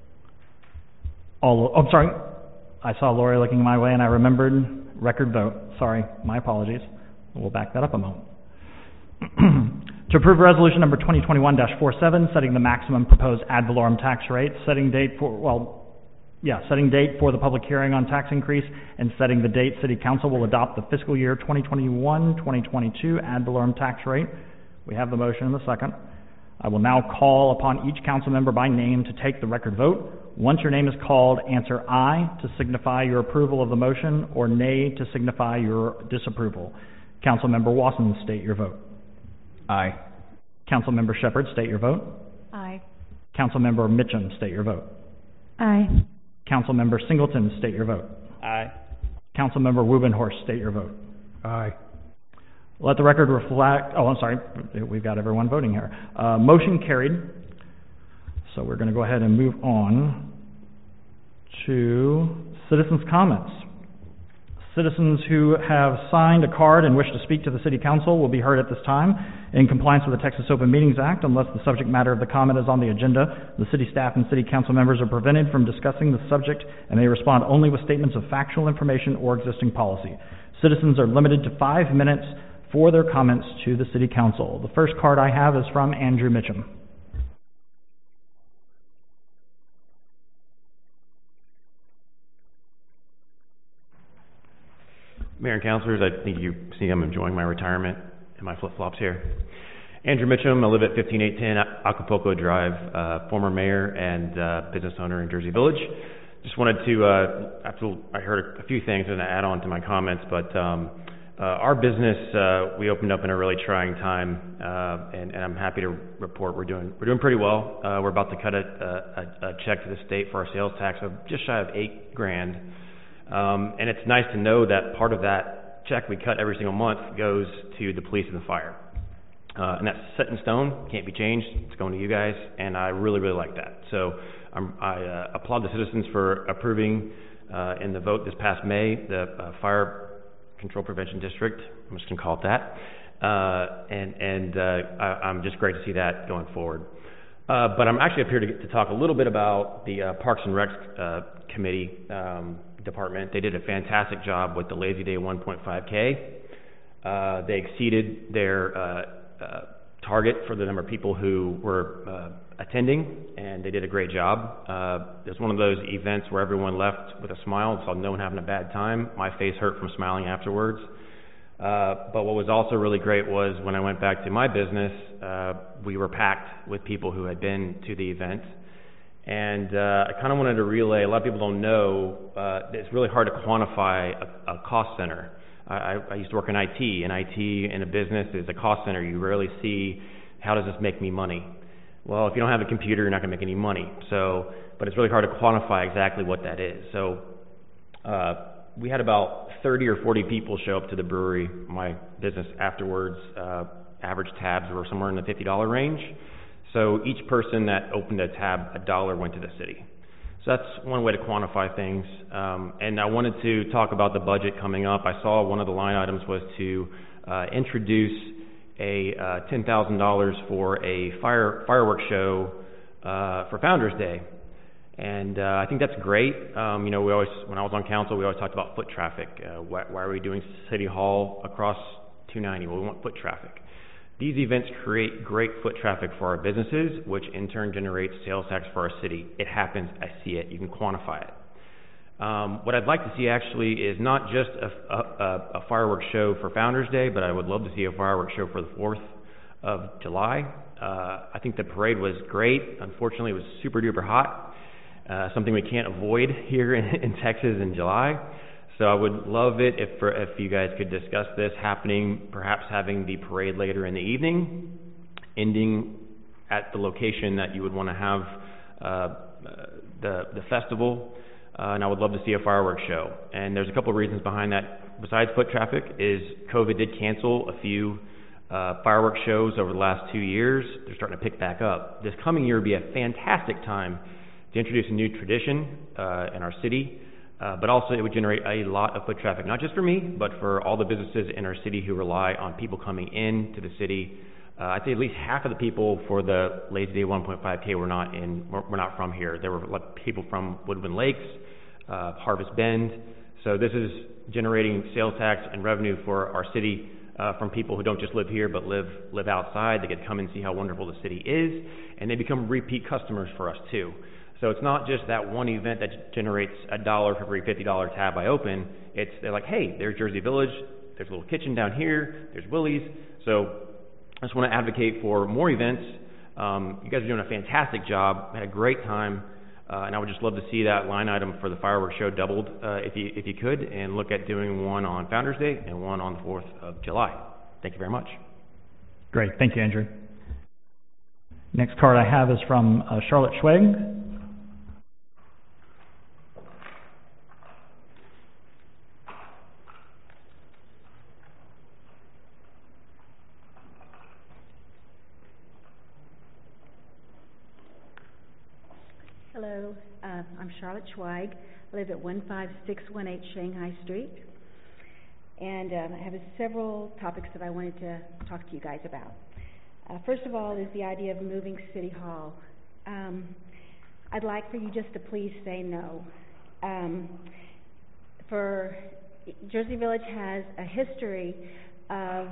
I'm sorry. I saw Lori looking my way and I remembered record vote. Sorry, my apologies. We'll back that up a moment. To approve resolution number 2021-47, setting the maximum proposed ad valorem tax rate, setting date for the public hearing on tax increase, and setting the date City Council will adopt the fiscal year 2021-2022 ad valorem tax rate. We have the motion and the second. I will now call upon each council member by name to take the record vote. Once your name is called, answer aye to signify your approval of the motion, or nay to signify your disapproval. Councilmember Wasson, state your vote. Aye. Councilmember Shepherd, state your vote. Aye. Councilmember Mitchum, state your vote. Aye. Councilmember Singleton, state your vote. Aye. Councilmember Wubenhorst, state your vote. Aye. Let the record reflect, I'm sorry, we've got everyone voting here. Motion carried. So we're going to go ahead and move on to citizens' comments. Citizens who have signed a card and wish to speak to the City Council will be heard at this time in compliance with the Texas Open Meetings Act. Unless the subject matter of the comment is on the agenda, the City staff and City Council members are prevented from discussing the subject and may respond only with statements of factual information or existing policy. Citizens are limited to 5 minutes for their comments to the City Council. The first card I have is from Andrew Mitchum. Mayor and councilors, I think you see I'm enjoying my retirement and my flip-flops here. Andrew Mitchum, I live at 15810 Acapulco Drive, former mayor and business owner in Jersey Village. Just wanted to, I heard a few things and add on to my comments, but our business, we opened up in a really trying time, and I'm happy to report we're doing pretty well. We're about to cut a check to the state for our sales tax of just shy of $8,000. And it's nice to know that part of that check we cut every single month goes to the police and the fire. And that's set in stone, can't be changed. It's going to you guys, and I really, really like that. So I applaud the citizens for approving in the vote this past May the Fire Control Prevention District. I'm just going to call it that. I'm just great to see that going forward. But I'm actually up here to talk a little bit about the Parks and Rec Committee. department. They did a fantastic job with the Lazy Day 1.5K. They exceeded their target for the number of people who were attending, and they did a great job. It was one of those events where everyone left with a smile, saw no one having a bad time. My face hurt from smiling afterwards. But what was also really great was when I went back to my business, we were packed with people who had been to the event. And I kind of wanted to relay, a lot of people don't know, it's really hard to quantify a cost center. I used to work in IT, and IT in a business is a cost center. You rarely see, how does this make me money? Well, if you don't have a computer, you're not going to make any money. But it's really hard to quantify exactly what that is. So we had about 30 or 40 people show up to the brewery, my business afterwards. Average tabs were somewhere in the $50 range. So each person that opened a tab, $1 went to the city. So that's one way to quantify things. And I wanted to talk about the budget coming up. I saw one of the line items was to introduce a $10,000 for a fireworks show for Founders Day. And I think that's great. You know, we always, when I was on council, we always talked about foot traffic. Why are we doing City Hall across 290? Well, we want foot traffic. These events create great foot traffic for our businesses, which in turn generates sales tax for our city. It happens. I see it. You can quantify it. What I'd like to see actually is not just a fireworks show for Founders Day, but I would love to see a fireworks show for the 4th of July. I think the parade was great. Unfortunately, it was super duper hot, something we can't avoid here in Texas in July. So I would love it if you guys could discuss this happening, perhaps having the parade later in the evening, ending at the location that you would want to have the festival, and I would love to see a fireworks show. And there's a couple of reasons behind that. Besides foot traffic, is COVID did cancel a few fireworks shows over the last 2 years. They're starting to pick back up. This coming year would be a fantastic time to introduce a new tradition in our city. But also it would generate a lot of foot traffic, not just for me, but for all the businesses in our city who rely on people coming in to the city. I'd say at least half of the people for the Lazy Day 1.5K were not from here. There were people from Woodland Lakes, Harvest Bend. So this is generating sales tax and revenue for our city from people who don't just live here but live outside. They get to come and see how wonderful the city is, and they become repeat customers for us too. So it's not just that one event that generates $1 for every $50 tab I open. They're like, hey, there's Jersey Village. There's a little kitchen down here. There's Willie's. So I just want to advocate for more events. You guys are doing a fantastic job. I had a great time. And I would just love to see that line item for the fireworks show doubled if you could, and look at doing one on Founders Day and one on the 4th of July. Thank you very much. Great. Thank you, Andrew. Next card I have is from Charlotte Schweg. Hello, I'm Charlotte Schweig. I live at 15618 Shanghai Street. And I have several topics that I wanted to talk to you guys about. First of all is the idea of moving City Hall. I'd like for you just to please say no. Jersey Village has a history of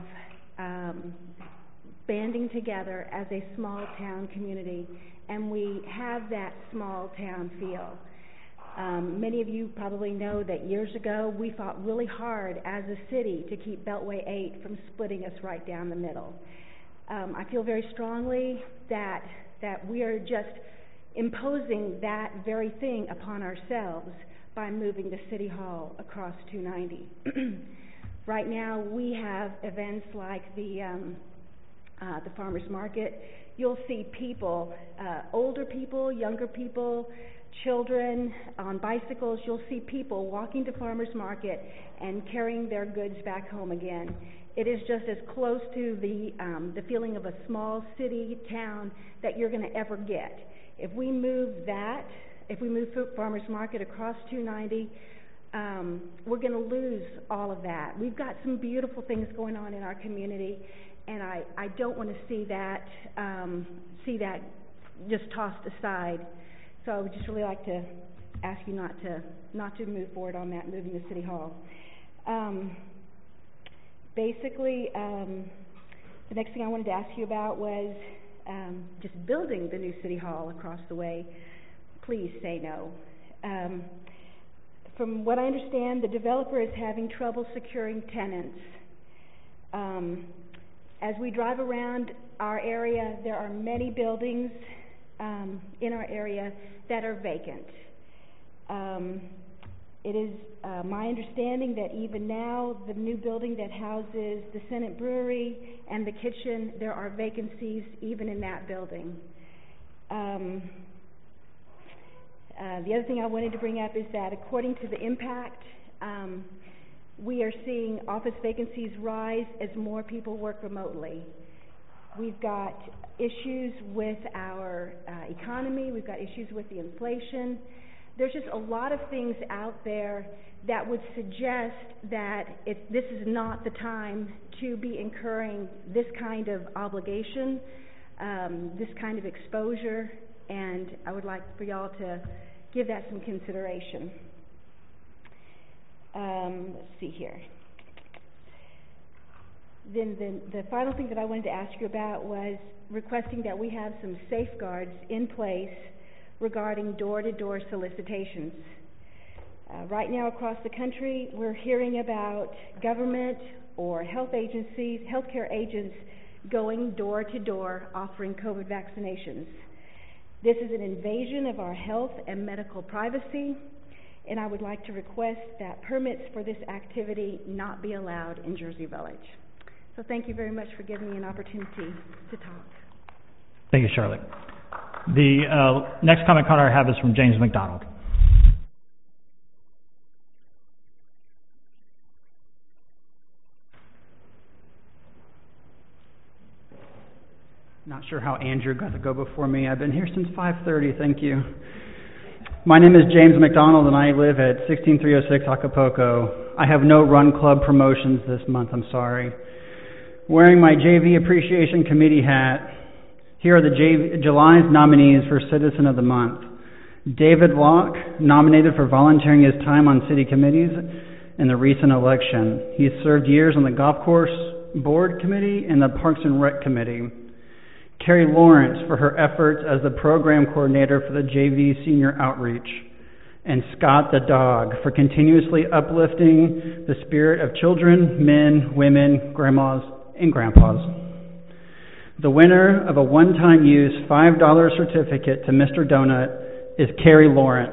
banding together as a small town community, and we have that small town feel. Many of you probably know that years ago we fought really hard as a city to keep Beltway 8 from splitting us right down the middle. I feel very strongly that we are just imposing that very thing upon ourselves by moving the City Hall across 290. Right now we have events like the farmers market. You'll see people, older people, younger people, children on bicycles. You'll see people walking to farmers market and carrying their goods back home again. It is just as close to the feeling of a small city town that you're going to ever get. If we move farmers market across 290, we're going to lose all of that. We've got some beautiful things going on in our community, and I don't want to see that just tossed aside. So I would just really like to ask you not to move forward on that, moving the City Hall. Basically, the next thing I wanted to ask you about was just building the new City Hall across the way. Please say no. From what I understand, the developer is having trouble securing tenants. As we drive around our area, there are many buildings in our area that are vacant. It is my understanding that even now, the new building that houses the Senate Brewery and the kitchen, there are vacancies even in that building. The other thing I wanted to bring up is that according to the impact, we are seeing office vacancies rise as more people work remotely. We've got issues with our economy. We've got issues with the inflation. There's just a lot of things out there that would suggest that this is not the time to be incurring this kind of obligation, this kind of exposure, and I would like for y'all to give that some consideration. Let's see here. Then the final thing that I wanted to ask you about was requesting that we have some safeguards in place regarding door-to-door solicitations. Right now across the country, we're hearing about government or health agencies, healthcare agents going door-to-door offering COVID vaccinations. This is an invasion of our health and medical privacy, and I would like to request that permits for this activity not be allowed in Jersey Village. So thank you very much for giving me an opportunity to talk. Thank you, Charlotte. The next comment I have is from James McDonald. Not sure how Andrew got to go before me. I've been here since 5:30, thank you. My name is James McDonald and I live at 16306 Acapulco. I have no Run Club promotions this month, I'm sorry. Wearing my JV Appreciation Committee hat, here are the July's nominees for Citizen of the Month. David Locke, nominated for volunteering his time on city committees in the recent election. He's served years on the Golf Course Board Committee and the Parks and Rec Committee. Carrie Lawrence for her efforts as the program coordinator for the JV Senior Outreach. And Scott the Dog for continuously uplifting the spirit of children, men, women, grandmas, and grandpas. The winner of a one-time use $5 certificate to Mr. Donut is Carrie Lawrence.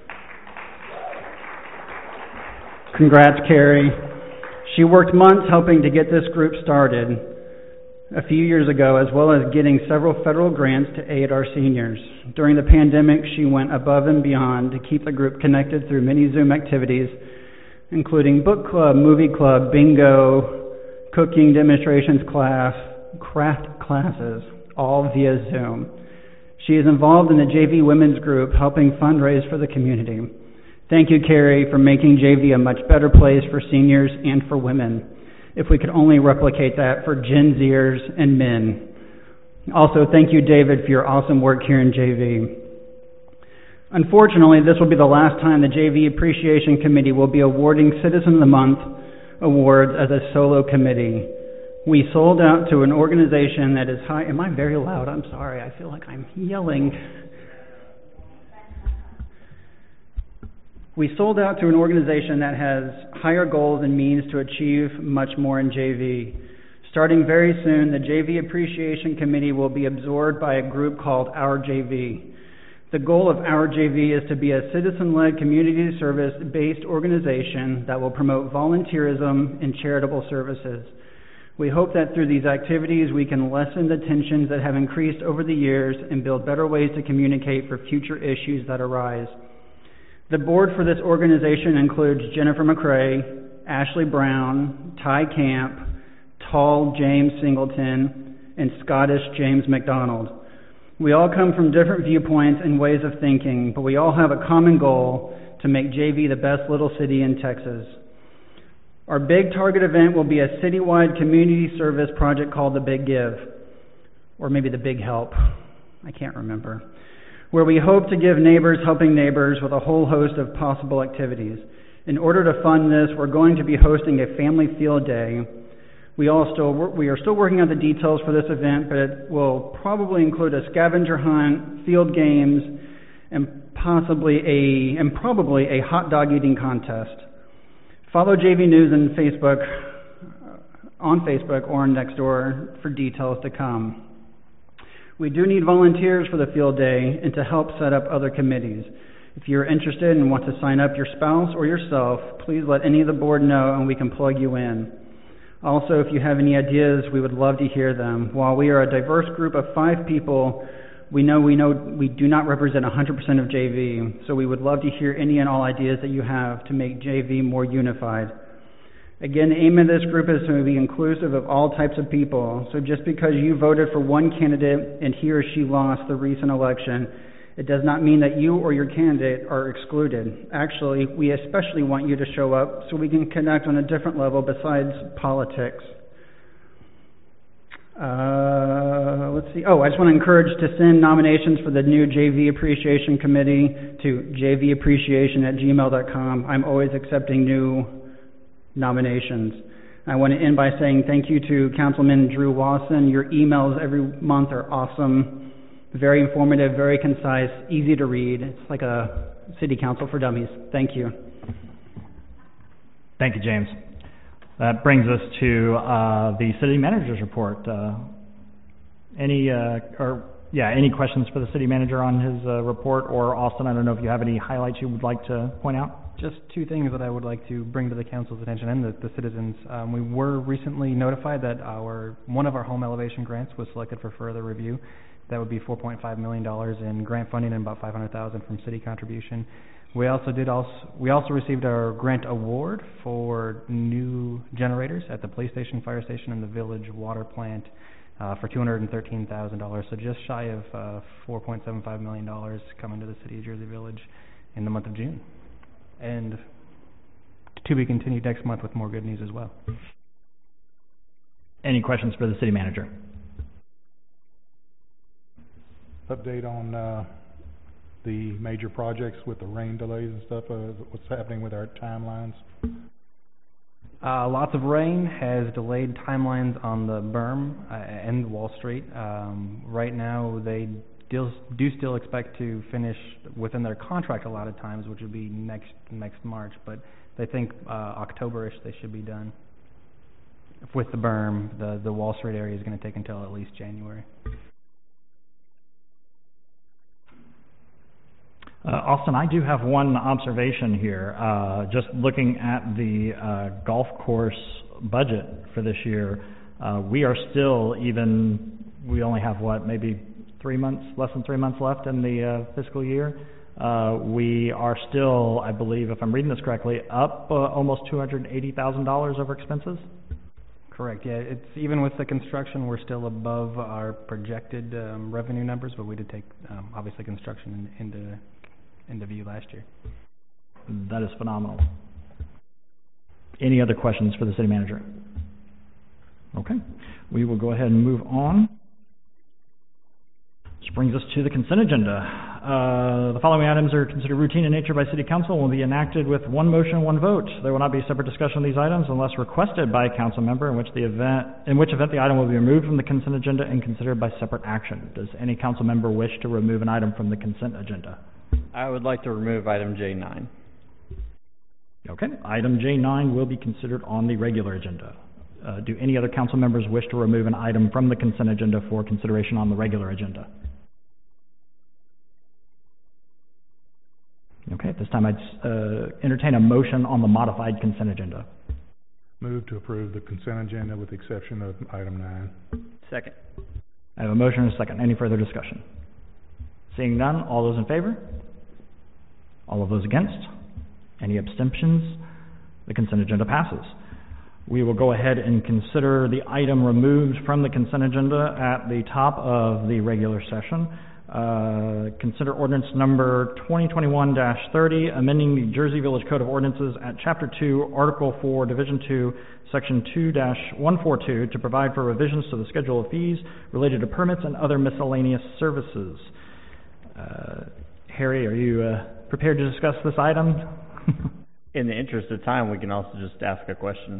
Congrats, Carrie. She worked months helping to get this group started a few years ago, as well as getting several federal grants to aid our seniors. During the pandemic, she went above and beyond to keep the group connected through many Zoom activities, including book club, movie club, bingo, cooking demonstrations class, craft classes, all via Zoom. She is involved in the JV Women's Group, helping fundraise for the community. Thank you, Carrie, for making JV a much better place for seniors and for women. If we could only replicate that for Gen Zers and men. Also, thank you, David, for your awesome work here in JV. Unfortunately, this will be the last time the JV Appreciation Committee will be awarding Citizen of the Month awards as a solo committee. We sold out to an organization that is high... Am I very loud? I'm sorry. I feel like I'm yelling. We sold out to an organization that has higher goals and means to achieve much more in JV. Starting very soon, the JV Appreciation Committee will be absorbed by a group called Our JV. The goal of Our JV is to be a citizen-led, community service-based organization that will promote volunteerism and charitable services. We hope that through these activities we can lessen the tensions that have increased over the years and build better ways to communicate for future issues that arise. The board for this organization includes Jennifer McCrae, Ashley Brown, Ty Camp, Tall James Singleton, and Scottish James McDonald. We all come from different viewpoints and ways of thinking, but we all have a common goal to make JV the best little city in Texas. Our big target event will be a citywide community service project called The Big Give, or maybe The Big Help. I can't remember. where we hope to give neighbors helping neighbors with a whole host of possible activities. In order to fund this, we're going to be hosting a family field day. We are still working on the details for this event, but it will probably include a scavenger hunt, field games, and probably a hot dog eating contest. Follow JV News on Facebook or on Nextdoor for details to come. We do need volunteers for the field day and to help set up other committees. If you're interested and want to sign up your spouse or yourself, please let any of the board know and we can plug you in. Also, if you have any ideas, we would love to hear them. While we are a diverse group of 5 people, we do not represent 100% of JV, so we would love to hear any and all ideas that you have to make JV more unified. Again, the aim of this group is to be inclusive of all types of people, so just because you voted for one candidate and he or she lost the recent election, it does not mean that you or your candidate are excluded. Actually, we especially want you to show up so we can connect on a different level besides politics. Let's see. I just want to encourage to send nominations for the new JV Appreciation Committee to jvappreciation@gmail.com. I'm always accepting new nominations. I want to end by saying thank you to Councilman Drew Wasson. Your emails every month are awesome. Very informative, very concise, easy to read. It's like a city council for dummies. Thank you. Thank you, James. That brings us to the city manager's report. Any questions for the city manager on his report? Or Austin, I don't know if you have any highlights you would like to point out? Just 2 things that I would like to bring to the council's attention and the citizens. We were recently notified that one of our home elevation grants was selected for further review. That would be $4.5 million in grant funding and about $500,000 from city contribution. We also received our grant award for new generators at the police station, fire station, and the village water plant for $213,000. So just shy of $4.75 million coming to the city of Jersey Village in the month of June. And to be continued next month with more good news as well. Any questions for the city manager? Update on the major projects with the rain delays and stuff, what's happening with our timelines? Lots of rain has delayed timelines on the berm and Wall Street. Right now, they do still expect to finish within their contract a lot of times, which would be next March, but they think October-ish they should be done. With the berm, the Wall Street area is going to take until at least January. Austin, I do have one observation here. Just looking at the golf course budget for this year, we are still we only have maybe 3 months, less than 3 months left in the fiscal year. We are still, I believe, if I'm reading this correctly, up almost $280,000 over expenses. Correct. Yeah, it's even with the construction, we're still above our projected revenue numbers, but we did take obviously construction into view last year. That is phenomenal. Any other questions for the city manager? Okay, we will go ahead and move on. This brings us to the consent agenda. The following items are considered routine in nature by City Council and will be enacted with one motion, one vote. There will not be a separate discussion of these items unless requested by a council member, in which event the item will be removed from the consent agenda and considered by separate action. Does any council member wish to remove an item from the consent agenda? I would like to remove item J9. Okay, item J9 will be considered on the regular agenda. Do any other council members wish to remove an item from the consent agenda for consideration on the regular agenda? Okay, at this time I'd entertain a motion on the modified consent agenda. Move to approve the consent agenda with the exception of item 9. Second. I have a motion and a second. Any further discussion? Seeing none, all those in favor? All of those against? Any abstentions? The consent agenda passes. We will go ahead and consider the item removed from the consent agenda at the top of the regular session. Consider ordinance number 2021-30, amending the Jersey Village Code of Ordinances at Chapter 2, Article 4, Division 2, Section 2-142 to provide for revisions to the schedule of fees related to permits and other miscellaneous services. Harry, are you prepared to discuss this item? In the interest of time, we can also just ask a question.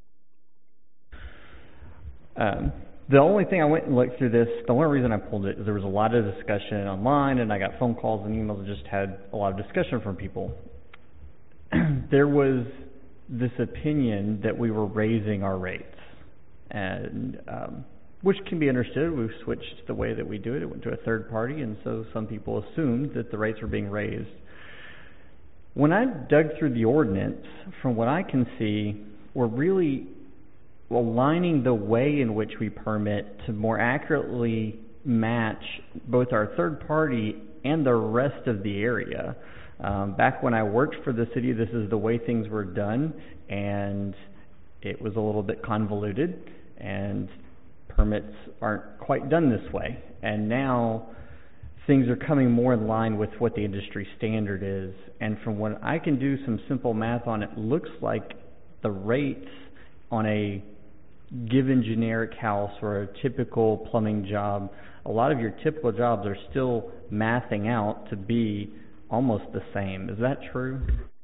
The only thing I went and looked through this, the only reason I pulled it is there was a lot of discussion online, and I got phone calls and emails that just had a lot of discussion from people. There was this opinion that we were raising our rates, and which can be understood. We've switched the way that we do it. It went to a third party, and so some people assumed that the rates were being raised. When I dug through the ordinance, from what I can see, we're really aligning the way in which we permit to more accurately match both our third party and the rest of the area. Back when I worked for the city, this is the way things were done, and it was a little bit convoluted, and permits aren't quite done this way. And now things are coming more in line with what the industry standard is. And from what I can do some simple math on, it looks like the rates on a given generic house or a typical plumbing job, a lot of your typical jobs are still mathing out to be almost the same. Is that true?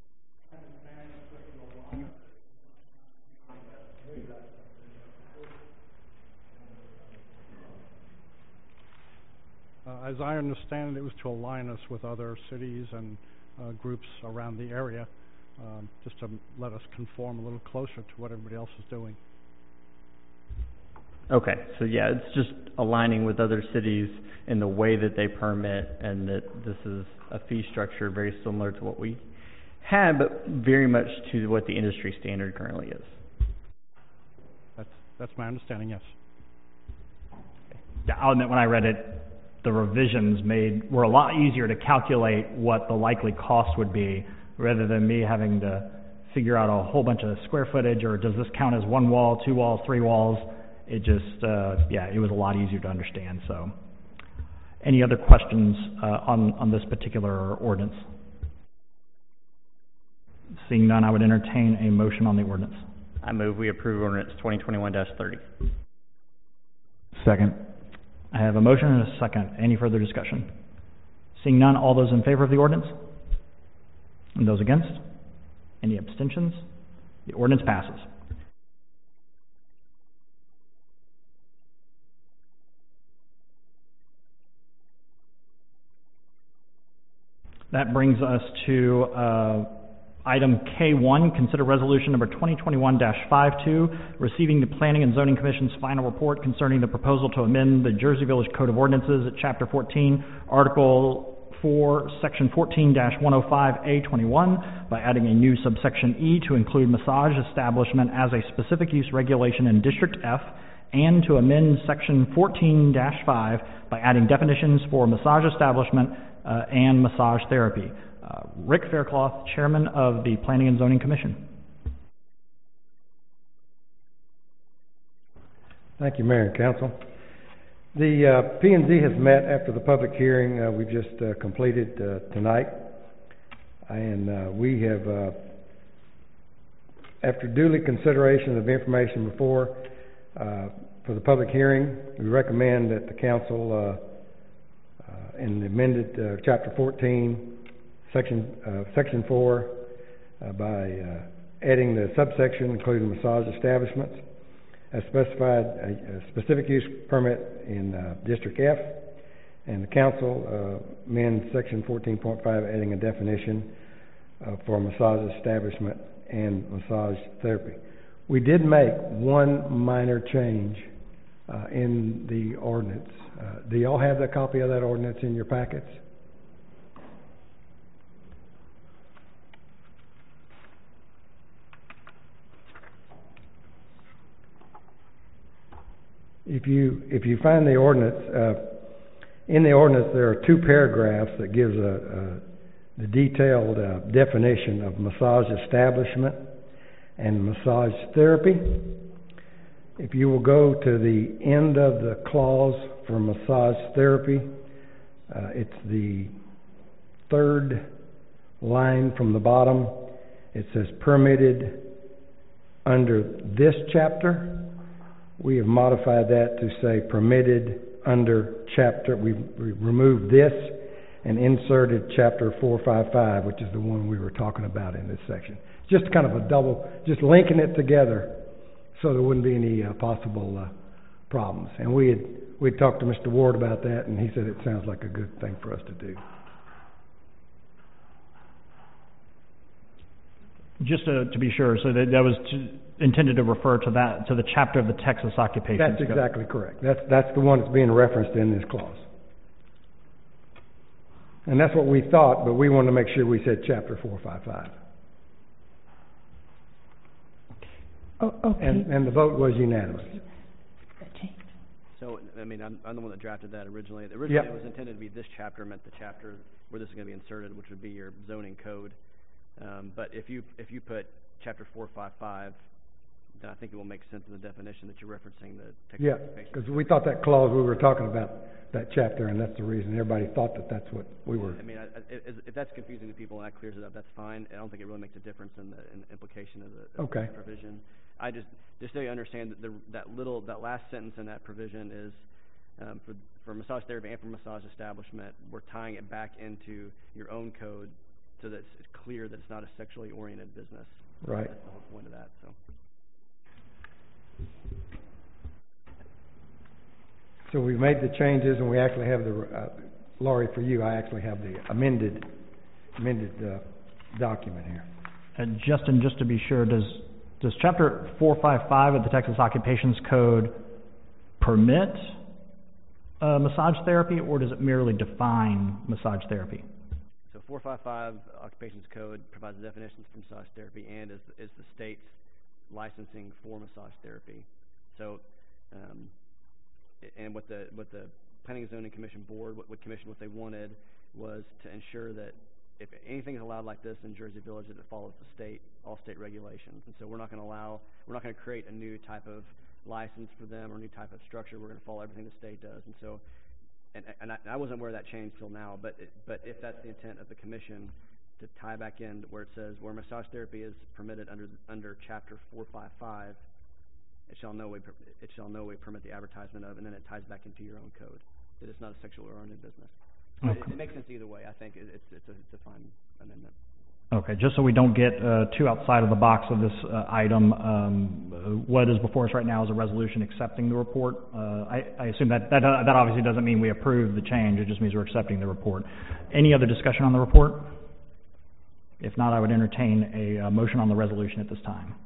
As I understand it, it was to align us with other cities and groups around the area, just to let us conform a little closer to what everybody else is doing. Okay, so yeah, it's just aligning with other cities in the way that they permit, and that this is a fee structure very similar to what we had, but very much to what the industry standard currently is. That's my understanding, yes. Yeah, I'll admit when I read it, the revisions were a lot easier to calculate what the likely cost would be, rather than me having to figure out a whole bunch of square footage, or does this count as one wall, 2 walls, 3 walls? It just, it was a lot easier to understand. So, any other questions on this particular ordinance? Seeing none, I would entertain a motion on the ordinance. I move we approve ordinance 2021-30. Second. I have a motion and a second. Any further discussion? Seeing none, all those in favor of the ordinance? And those against? Any abstentions? The ordinance passes. That brings us to item K1, consider resolution number 2021-52, receiving the Planning and Zoning Commission's final report concerning the proposal to amend the Jersey Village Code of Ordinances at Chapter 14, Article 4, Section 14-105A21 by adding a new subsection E to include massage establishment as a specific use regulation in District F, and to amend Section 14-5 by adding definitions for massage establishment and massage therapy. Rick Faircloth, Chairman of the Planning and Zoning Commission. Thank you, Mayor and Council. The P&Z has met after the public hearing we just completed tonight, and we have, after duly consideration of information before for the public hearing, we recommend that the Council in the amended Chapter 14, Section 4, by adding the subsection including massage establishments, as specified a specific use permit in District F, and the Council amends Section 14.5, adding a definition for massage establishment and massage therapy. We did make one minor change in the ordinance. Do y'all have the copy of that ordinance in your packets? If you find the ordinance, in the ordinance there are 2 paragraphs that gives the detailed definition of massage establishment and massage therapy. If you will go to the end of the clause for massage therapy, it's the 3rd line from the bottom. It says permitted under this chapter. We have modified that to say permitted under chapter. We removed this and inserted chapter 455, which is the one we were talking about in this section. Just kind of a double, just linking it together so there wouldn't be any possible problems. And we'd talked to Mr. Ward about that, and he said it sounds like a good thing for us to do. Just to be sure, so that was intended to refer to the chapter of the Texas Occupations Code. That's exactly correct. That's the one that's being referenced in this clause. And that's what we thought, but we wanted to make sure we said chapter 455. Okay. And the vote was unanimous. So, I mean, I'm the one that drafted that originally. It was intended to be this chapter meant the chapter where this is going to be inserted, which would be your zoning code. But if you put chapter 455, then I think it will make sense in the definition that you're referencing the Texas Occupation. Because we thought that clause, we were talking about that chapter, and that's the reason everybody thought that that's what we were. I mean, if that's confusing to people and that clears it up, that's fine. I don't think it really makes a difference in the implication of the provision. I just so you understand that that last sentence in that provision is for massage therapy and for massage establishment, we're tying it back into your own code so that it's clear that it's not a sexually oriented business. Right. That's the whole point of that. So we made the changes, and we actually have the Laurie, for you, I actually have the amended document here. And Justin, just to be sure, does Chapter 455 of the Texas Occupations Code permit massage therapy, or does it merely define massage therapy? So 455 Occupations Code provides definitions for massage therapy and is the state's licensing for massage therapy. So, and what the Planning and Zoning Commission board, what they wanted was to ensure that if anything is allowed like this in Jersey Village, that it follows all state regulations. And so we're not going to create a new type of license for them or a new type of structure. We're going to follow everything the state does. And so, and I wasn't aware of that change till now, but if that's the intent of the commission, to tie back in where it says where massage therapy is permitted under Chapter 455, it shall no way permit the advertisement of, and then it ties back into your own code that it's not a sexually oriented business. Okay. It makes sense either way. I think it's a fine amendment. Okay, just so we don't get too outside of the box of this item, what is before us right now is a resolution accepting the report. I assume that obviously doesn't mean we approve the change. It just means we're accepting the report. Any other discussion on the report? If not, I would entertain a motion on the resolution at this time.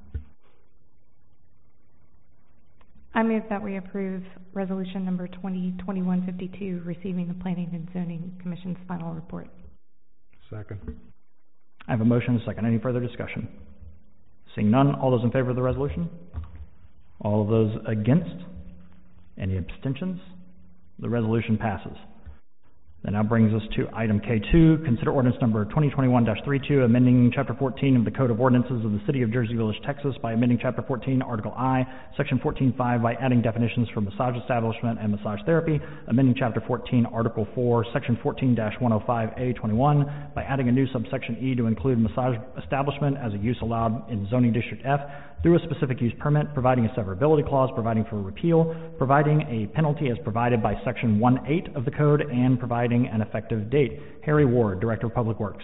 I move that we approve resolution number 2021-52, receiving the Planning and Zoning Commission's final report. Second. I have a motion and a second. Any further discussion? Seeing none, all those in favor of the resolution? All of those against? Any abstentions? The resolution passes. That now brings us to item K2, consider ordinance number 2021-32, amending Chapter 14 of the Code of Ordinances of the City of Jersey Village, Texas by amending Chapter 14, Article I, Section 14.5 by adding definitions for massage establishment and massage therapy, amending Chapter 14, Article 4, Section 14-105A21 by adding a new subsection E to include massage establishment as a use allowed in Zoning District F through a specific use permit, providing a severability clause, providing for repeal, providing a penalty as provided by Section 1.8 of the Code, and providing an effective date. Harry Ward, Director of Public Works.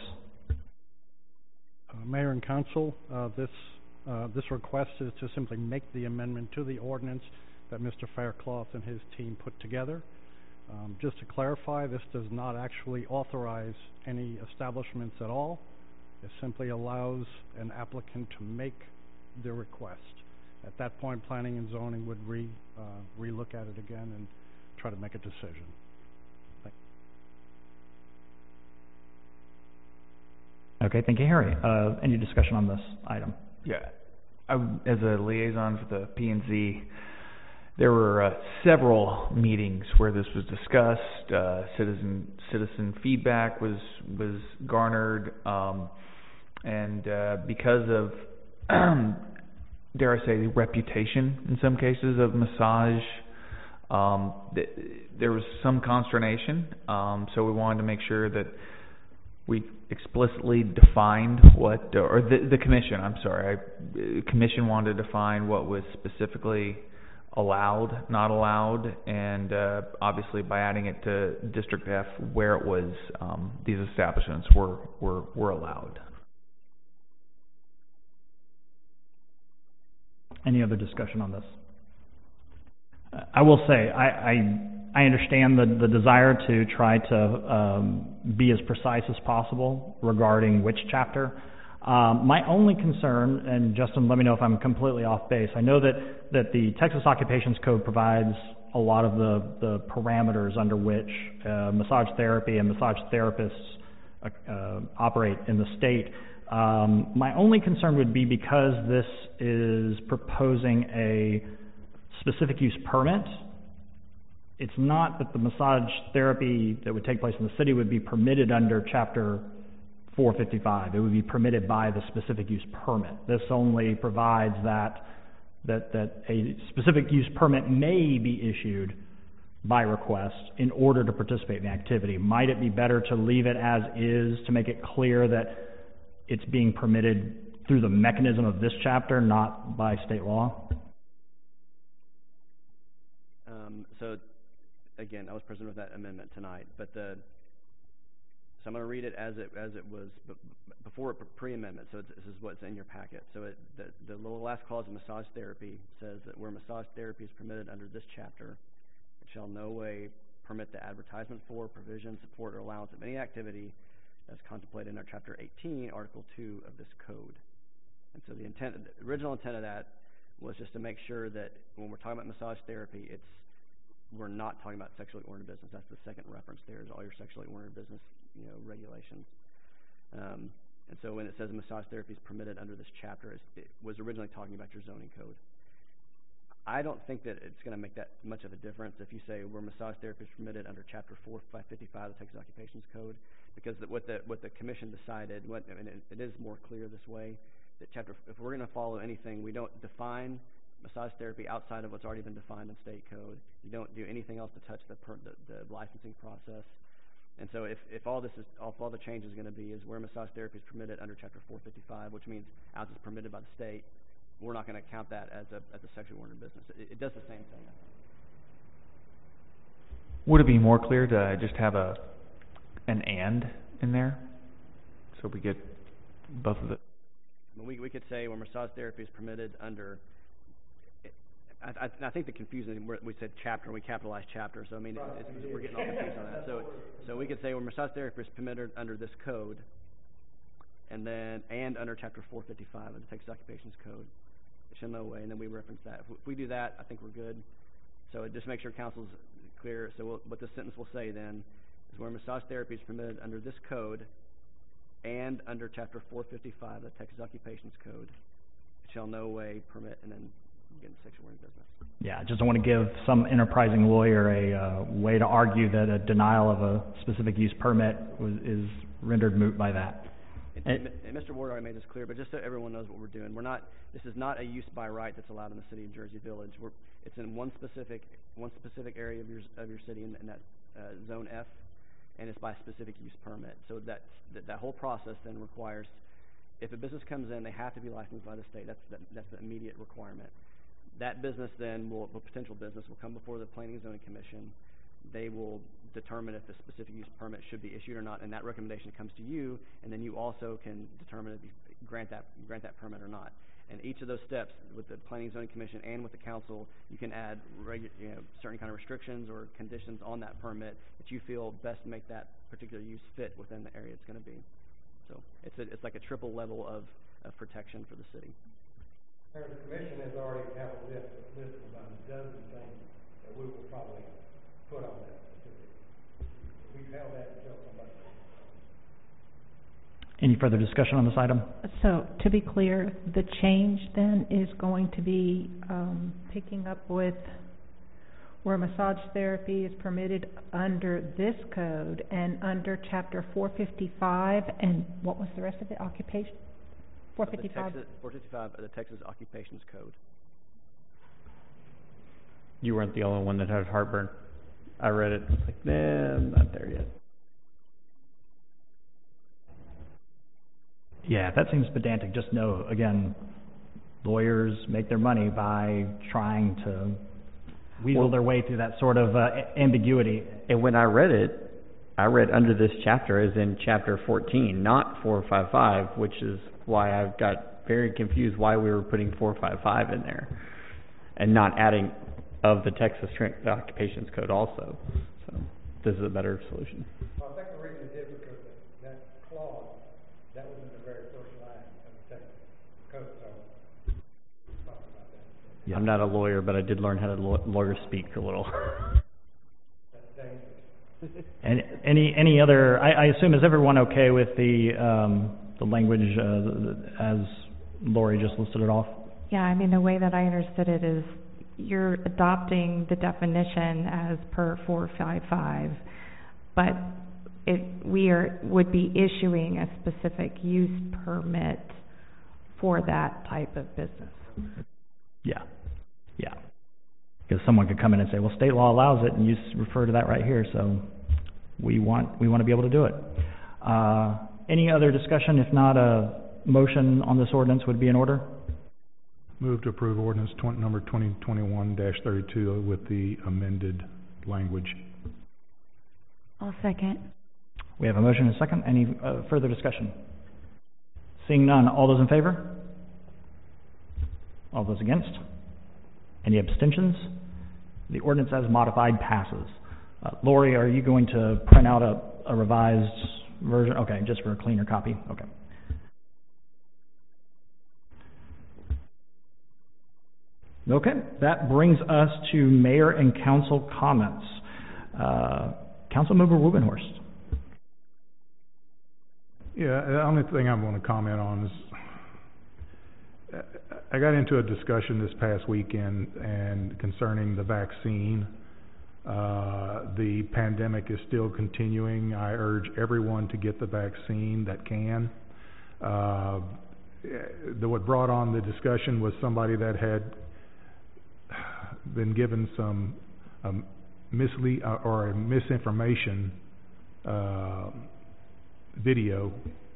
Mayor and Council, this request is to simply make the amendment to the ordinance that Mr. Faircloth and his team put together. Just to clarify, this does not actually authorize any establishments at all. It simply allows an applicant to make the request. At that point, Planning and Zoning would re-look at it again and try to make a decision. Okay, thank you, Harry. Any discussion on this item? Yeah. As a liaison for the P&Z, there were several meetings where this was discussed. Citizen feedback was garnered, and because of dare I say, the reputation in some cases of massage, there was some consternation. So we wanted to make sure that we explicitly defined what, or the commission, I'm sorry, commission wanted to define what was specifically allowed, not allowed, and obviously by adding it to District F where it was, these establishments were allowed. Any other discussion on this? I will say, I understand the desire to try to be as precise as possible regarding which chapter. My only concern, and Justin, let me know if I'm completely off base, I know that the Texas Occupations Code provides a lot of the parameters under which massage therapy and massage therapists operate in the state. My only concern would be because this is proposing a specific use permit, it's not that the massage therapy that would take place in the city would be permitted under Chapter 455. It would be permitted by the specific use permit. This only provides that a specific use permit may be issued by request in order to participate in the activity. Might it be better to leave it as is to make it clear that it's being permitted through the mechanism of this chapter, not by state law? So, again, I was present with that amendment tonight, but so I'm going to read it as it was before pre-amendment. So this is what's in your packet. So the little last clause of massage therapy says that where massage therapy is permitted under this chapter, it shall no way permit the advertisement for, provision, support, or allowance of any activity as contemplated in our Chapter 18, Article 2 of this code. And so the original intent of that was just to make sure that when we're talking about massage therapy, we're not talking about sexually oriented business. That's the second reference there, is all your sexually oriented business, regulations. And so when it says massage therapy is permitted under this chapter, it was originally talking about your zoning code. I don't think that it's going to make that much of a difference if you say where massage therapy is permitted under Chapter 455 of the Texas Occupations Code, because what the commission decided, it is more clear this way, that if we're going to follow anything, we don't define massage therapy outside of what's already been defined in state code. You don't do anything else to touch the licensing process. And so if all the change is going to be is where massage therapy is permitted under Chapter 455, which means as it's permitted by the state, we're not going to count that as a sexually oriented business. It does the same thing. Would it be more clear to just have an "and" in there, so we get both of it? We could say where massage therapy is permitted under. I think the confusion, we said chapter and we capitalized chapter, so we're getting all confused on that. So we could say where massage therapy is permitted under this code, and under Chapter 455 of the Texas Occupations Code, it shall no way, and then we reference that. If we do that, I think we're good. So just make sure council's clear. So what this sentence will say then is where massage therapy is permitted under this code and under Chapter 455 of the Texas Occupations Code, it shall no way permit, and then get in sexual oriented business. Yeah, I just don't want to give some enterprising lawyer a way to argue that a denial of a specific use permit is rendered moot by that. And Mr. Ward already made this clear, but just so everyone knows what we're doing, this is not a use by right that's allowed in the city of Jersey Village. It's in one specific area of your city in that Zone F, and it's by specific use permit. So that whole process then requires, if a business comes in, they have to be licensed by the state. That's the immediate requirement. That business then a potential business will come before the Planning and Zoning Commission. They will determine if the specific use permit should be issued or not, and that recommendation comes to you, and then you also can determine if you grant that permit or not. And each of those steps with the Planning and Zoning Commission and with the council, you can add certain kind of restrictions or conditions on that permit that you feel best make that particular use fit within the area it's going to be. So it's like a triple level of protection for the city. The commission has already have a list of about a dozen things that we will probably put on that specific. We've held that until somebody. Any further discussion on this item? So, to be clear, the change then is going to be picking up with where massage therapy is permitted under this code and under Chapter 455, and what was the rest of it? Occupation? 455? 455 of the Texas Occupations Code. You weren't the only one that had heartburn. I read it. It's like, nah, I'm not there yet. Yeah, that seems pedantic. Just know, again, lawyers make their money by trying to weasel their way through that sort of ambiguity. And when I read it, I read under this chapter as in chapter 14, not 455, which is why I've got very confused why we were putting 455 in there and not adding of the Texas Occupations Code also. So this is a better solution. Well, I think the reason it did because that clause, that was in the very first line of the Texas Code, so something about that. Yeah. I'm not a lawyer, but I did learn how to lawyer speak a little. That's dangerous. And any other? I assume, is everyone okay with the language as Lori just listed it off? Yeah, I mean, the way that I understood it is you're adopting the definition as per 455, but would be issuing a specific use permit for that type of business. Yeah. Because someone could come in and say, well, state law allows it, and you refer to that right here, so we want to be able to do it. Any other discussion? If not, a motion on this ordinance would be in order. Move to approve ordinance number 2021-32 with the amended language. I'll second. We have a motion and a second. Any further discussion? Seeing none, all those in favor? All those against? Any abstentions? The ordinance as modified passes. Lori, are you going to print out a revised version? Okay, just for a cleaner copy. Okay. Okay, that brings us to mayor and council comments. Councilmember Wubenhorst. Yeah, the only thing I want to comment on is I got into a discussion this past weekend and concerning the vaccine. The pandemic is still continuing. I urge everyone to get the vaccine that can. What brought on the discussion was somebody that had been given some misinformation video,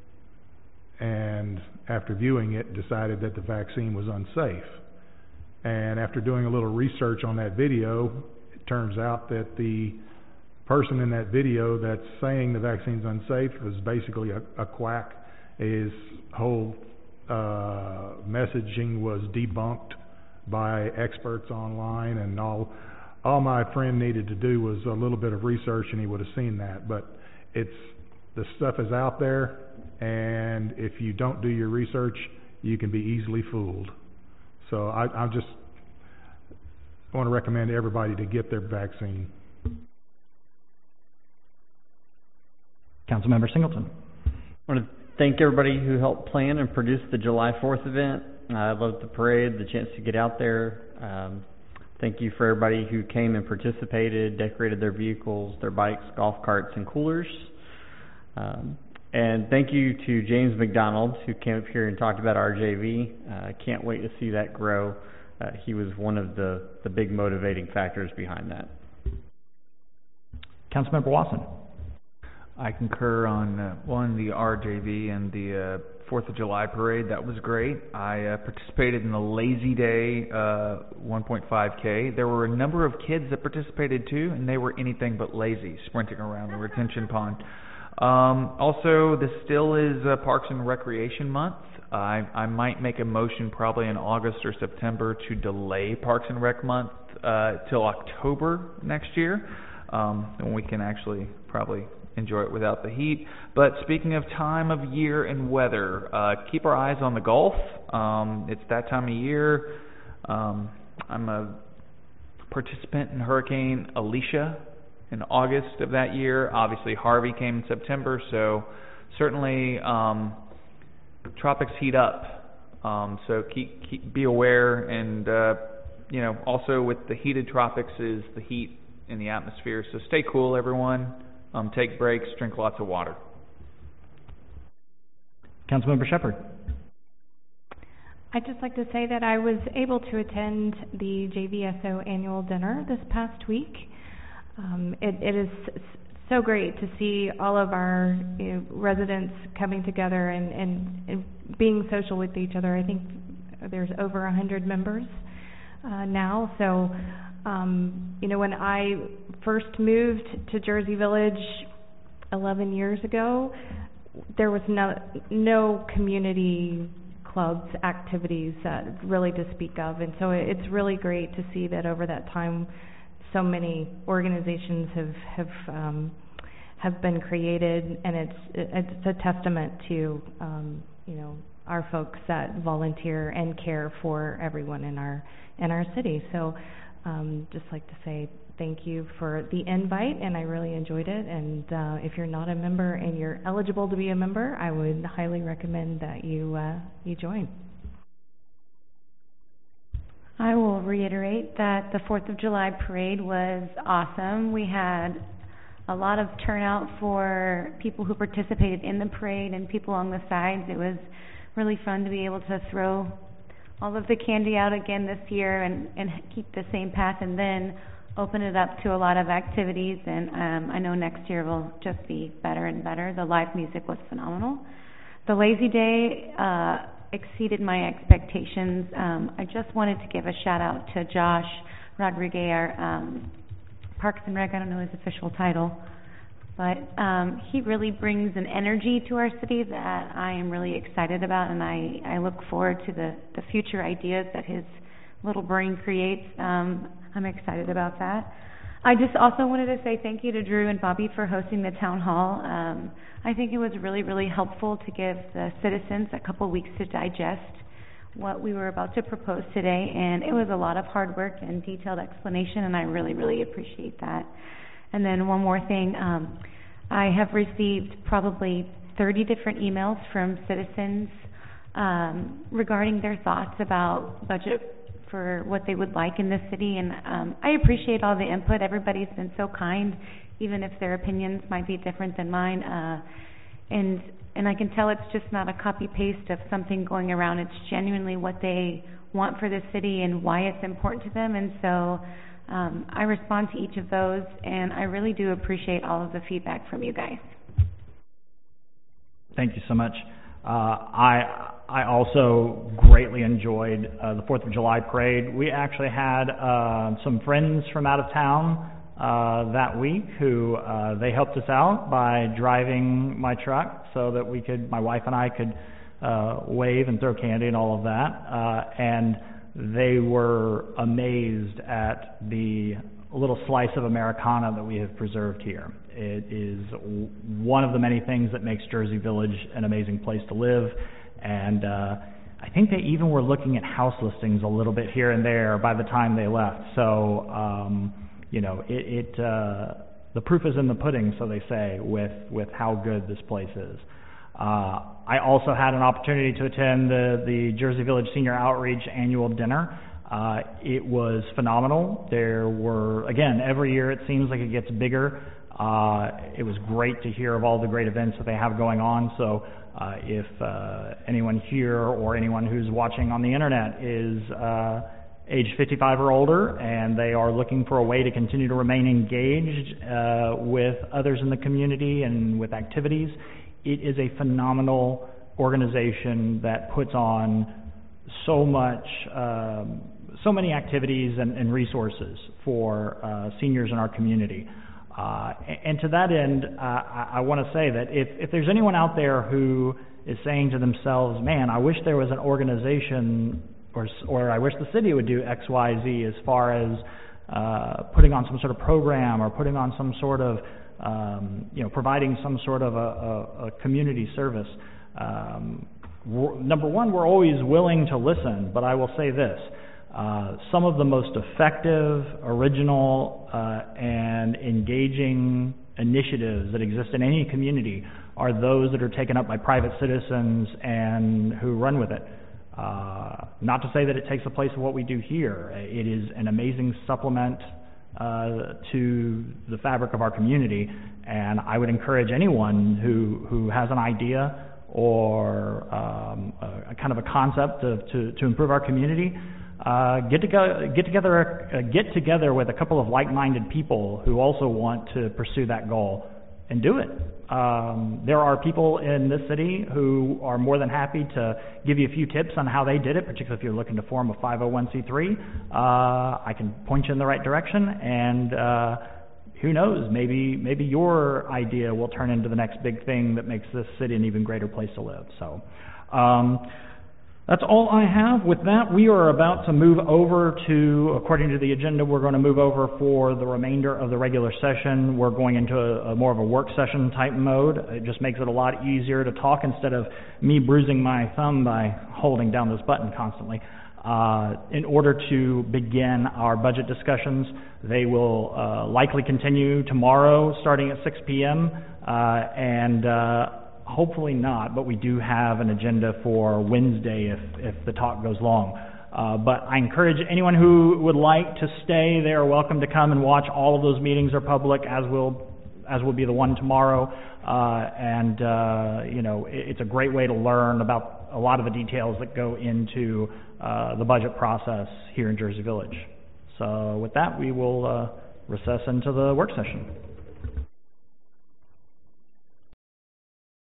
and after viewing it decided that the vaccine was unsafe. And after doing a little research on that video, it turns out that the person in that video that's saying the vaccine's unsafe was basically a quack. His whole messaging was debunked by experts online, and all my friend needed to do was a little bit of research and he would have seen that. But the stuff is out there, and if you don't do your research, you can be easily fooled. So I want to recommend everybody to get their vaccine. Councilmember Singleton. I want to thank everybody who helped plan and produce the July 4th event. I loved the parade, the chance to get out there. Thank you for everybody who came and participated, decorated their vehicles, their bikes, golf carts, and coolers. And thank you to James McDonald, who came up here and talked about RJV. I can't wait to see that grow. He was one of the big motivating factors behind that. Councilmember Watson. I concur on the RJV and the 4th of July parade. That was great. I participated in the Lazy Day 1.5K. There were a number of kids that participated too, and they were anything but lazy, sprinting around the retention pond. Also, this still is Parks and Recreation Month. I might make a motion probably in August or September to delay Parks and Rec Month till October next year, when we can actually probably enjoy it without the heat. But speaking of time of year and weather, keep our eyes on the Gulf. It's that time of year. I'm a participant in Hurricane Alicia in August of that year. Obviously Harvey came in September, so certainly tropics heat up. So be aware, and also with the heated tropics is the heat in the atmosphere. So stay cool, everyone. Take breaks, drink lots of water. Councilmember Shepherd. I'd just like to say that I was able to attend the JVSO annual dinner this past week. It is so great to see all of our residents coming together and being social with each other. I think there's over 100 members now, so When I first moved to Jersey Village 11 years ago, there was no community clubs, activities really to speak of, and so it's really great to see that over that time so many organizations have been created, and it's a testament to our folks that volunteer and care for everyone in our city. So just like to say thank you for the invite, and I really enjoyed it. And if you're not a member and you're eligible to be a member, I would highly recommend that you join. I will reiterate that the 4th of July parade was awesome. We had a lot of turnout for people who participated in the parade and people on the sides. It was really fun to be able to throw all of the candy out again this year and keep the same path, and then open it up to a lot of activities. And I know next year will just be better and better. The live music was phenomenal. The Lazy Day exceeded my expectations. I just wanted to give a shout out to Josh Rodriguez, our Parks and Rec, I don't know his official title, but he really brings an energy to our city that I am really excited about, and I look forward to the future ideas that his little brain creates. I'm excited about that. I just also wanted to say thank you to Drew and Bobby for hosting the town hall. I think it was really, really helpful to give the citizens a couple weeks to digest what we were about to propose today, and it was a lot of hard work and detailed explanation, and I really, really appreciate that. And then one more thing, I have received probably 30 different emails from citizens regarding their thoughts about budget for what they would like in this city, and I appreciate all the input. Everybody's been so kind, even if their opinions might be different than mine, and I can tell it's just not a copy-paste of something going around. It's genuinely what they want for the city and why it's important to them, and so I respond to each of those, and I really do appreciate all of the feedback from you guys. Thank you so much. I also greatly enjoyed the 4th of July parade. We actually had some friends from out of town that week who they helped us out by driving my truck so that my wife and I could wave and throw candy and all of that. And they were amazed at the little slice of Americana that we have preserved here. It is one of the many things that makes Jersey Village an amazing place to live. And I think they even were looking at house listings a little bit here and there by the time they left. So, the proof is in the pudding, so they say, with how good this place is. I also had an opportunity to attend the Jersey Village Senior Outreach Annual Dinner. It was phenomenal. There were, again, every year it seems like it gets bigger. It was great to hear of all the great events that they have going on. So if anyone here or anyone who's watching on the internet is age 55 or older and they are looking for a way to continue to remain engaged with others in the community and with activities, it is a phenomenal organization that puts on so many activities and resources for seniors in our community. And to that end, I want to say that if there's anyone out there who is saying to themselves, man, I wish there was an organization or I wish the city would do X, Y, Z as far as putting on some sort of program or putting on some sort of, providing some sort of a community service. Number one, we're always willing to listen, but I will say this. Some of the most effective, original, and engaging initiatives that exist in any community are those that are taken up by private citizens and who run with it. Not to say that it takes the place of what we do here. It is an amazing supplement to the fabric of our community, and I would encourage anyone who has an idea or a kind of a concept to improve our community. Get together with a couple of like-minded people who also want to pursue that goal, and do it. There are people in this city who are more than happy to give you a few tips on how they did it, particularly if you're looking to form a 501c3. I can point you in the right direction, and who knows, maybe your idea will turn into the next big thing that makes this city an even greater place to live. So that's all I have. With that, we are about to move over to, according to the agenda, we're going to move over for the remainder of the regular session. We're going into a more of a work session type mode. It just makes it a lot easier to talk instead of me bruising my thumb by holding down this button constantly. In order to begin our budget discussions, they will likely continue tomorrow starting at 6 p.m. and hopefully not, but we do have an agenda for Wednesday if the talk goes long. But I encourage anyone who would like to stay, they are welcome to come and watch. All of those meetings are public, as will be the one tomorrow. It's a great way to learn about a lot of the details that go into the budget process here in Jersey Village. So with that, we will recess into the work session.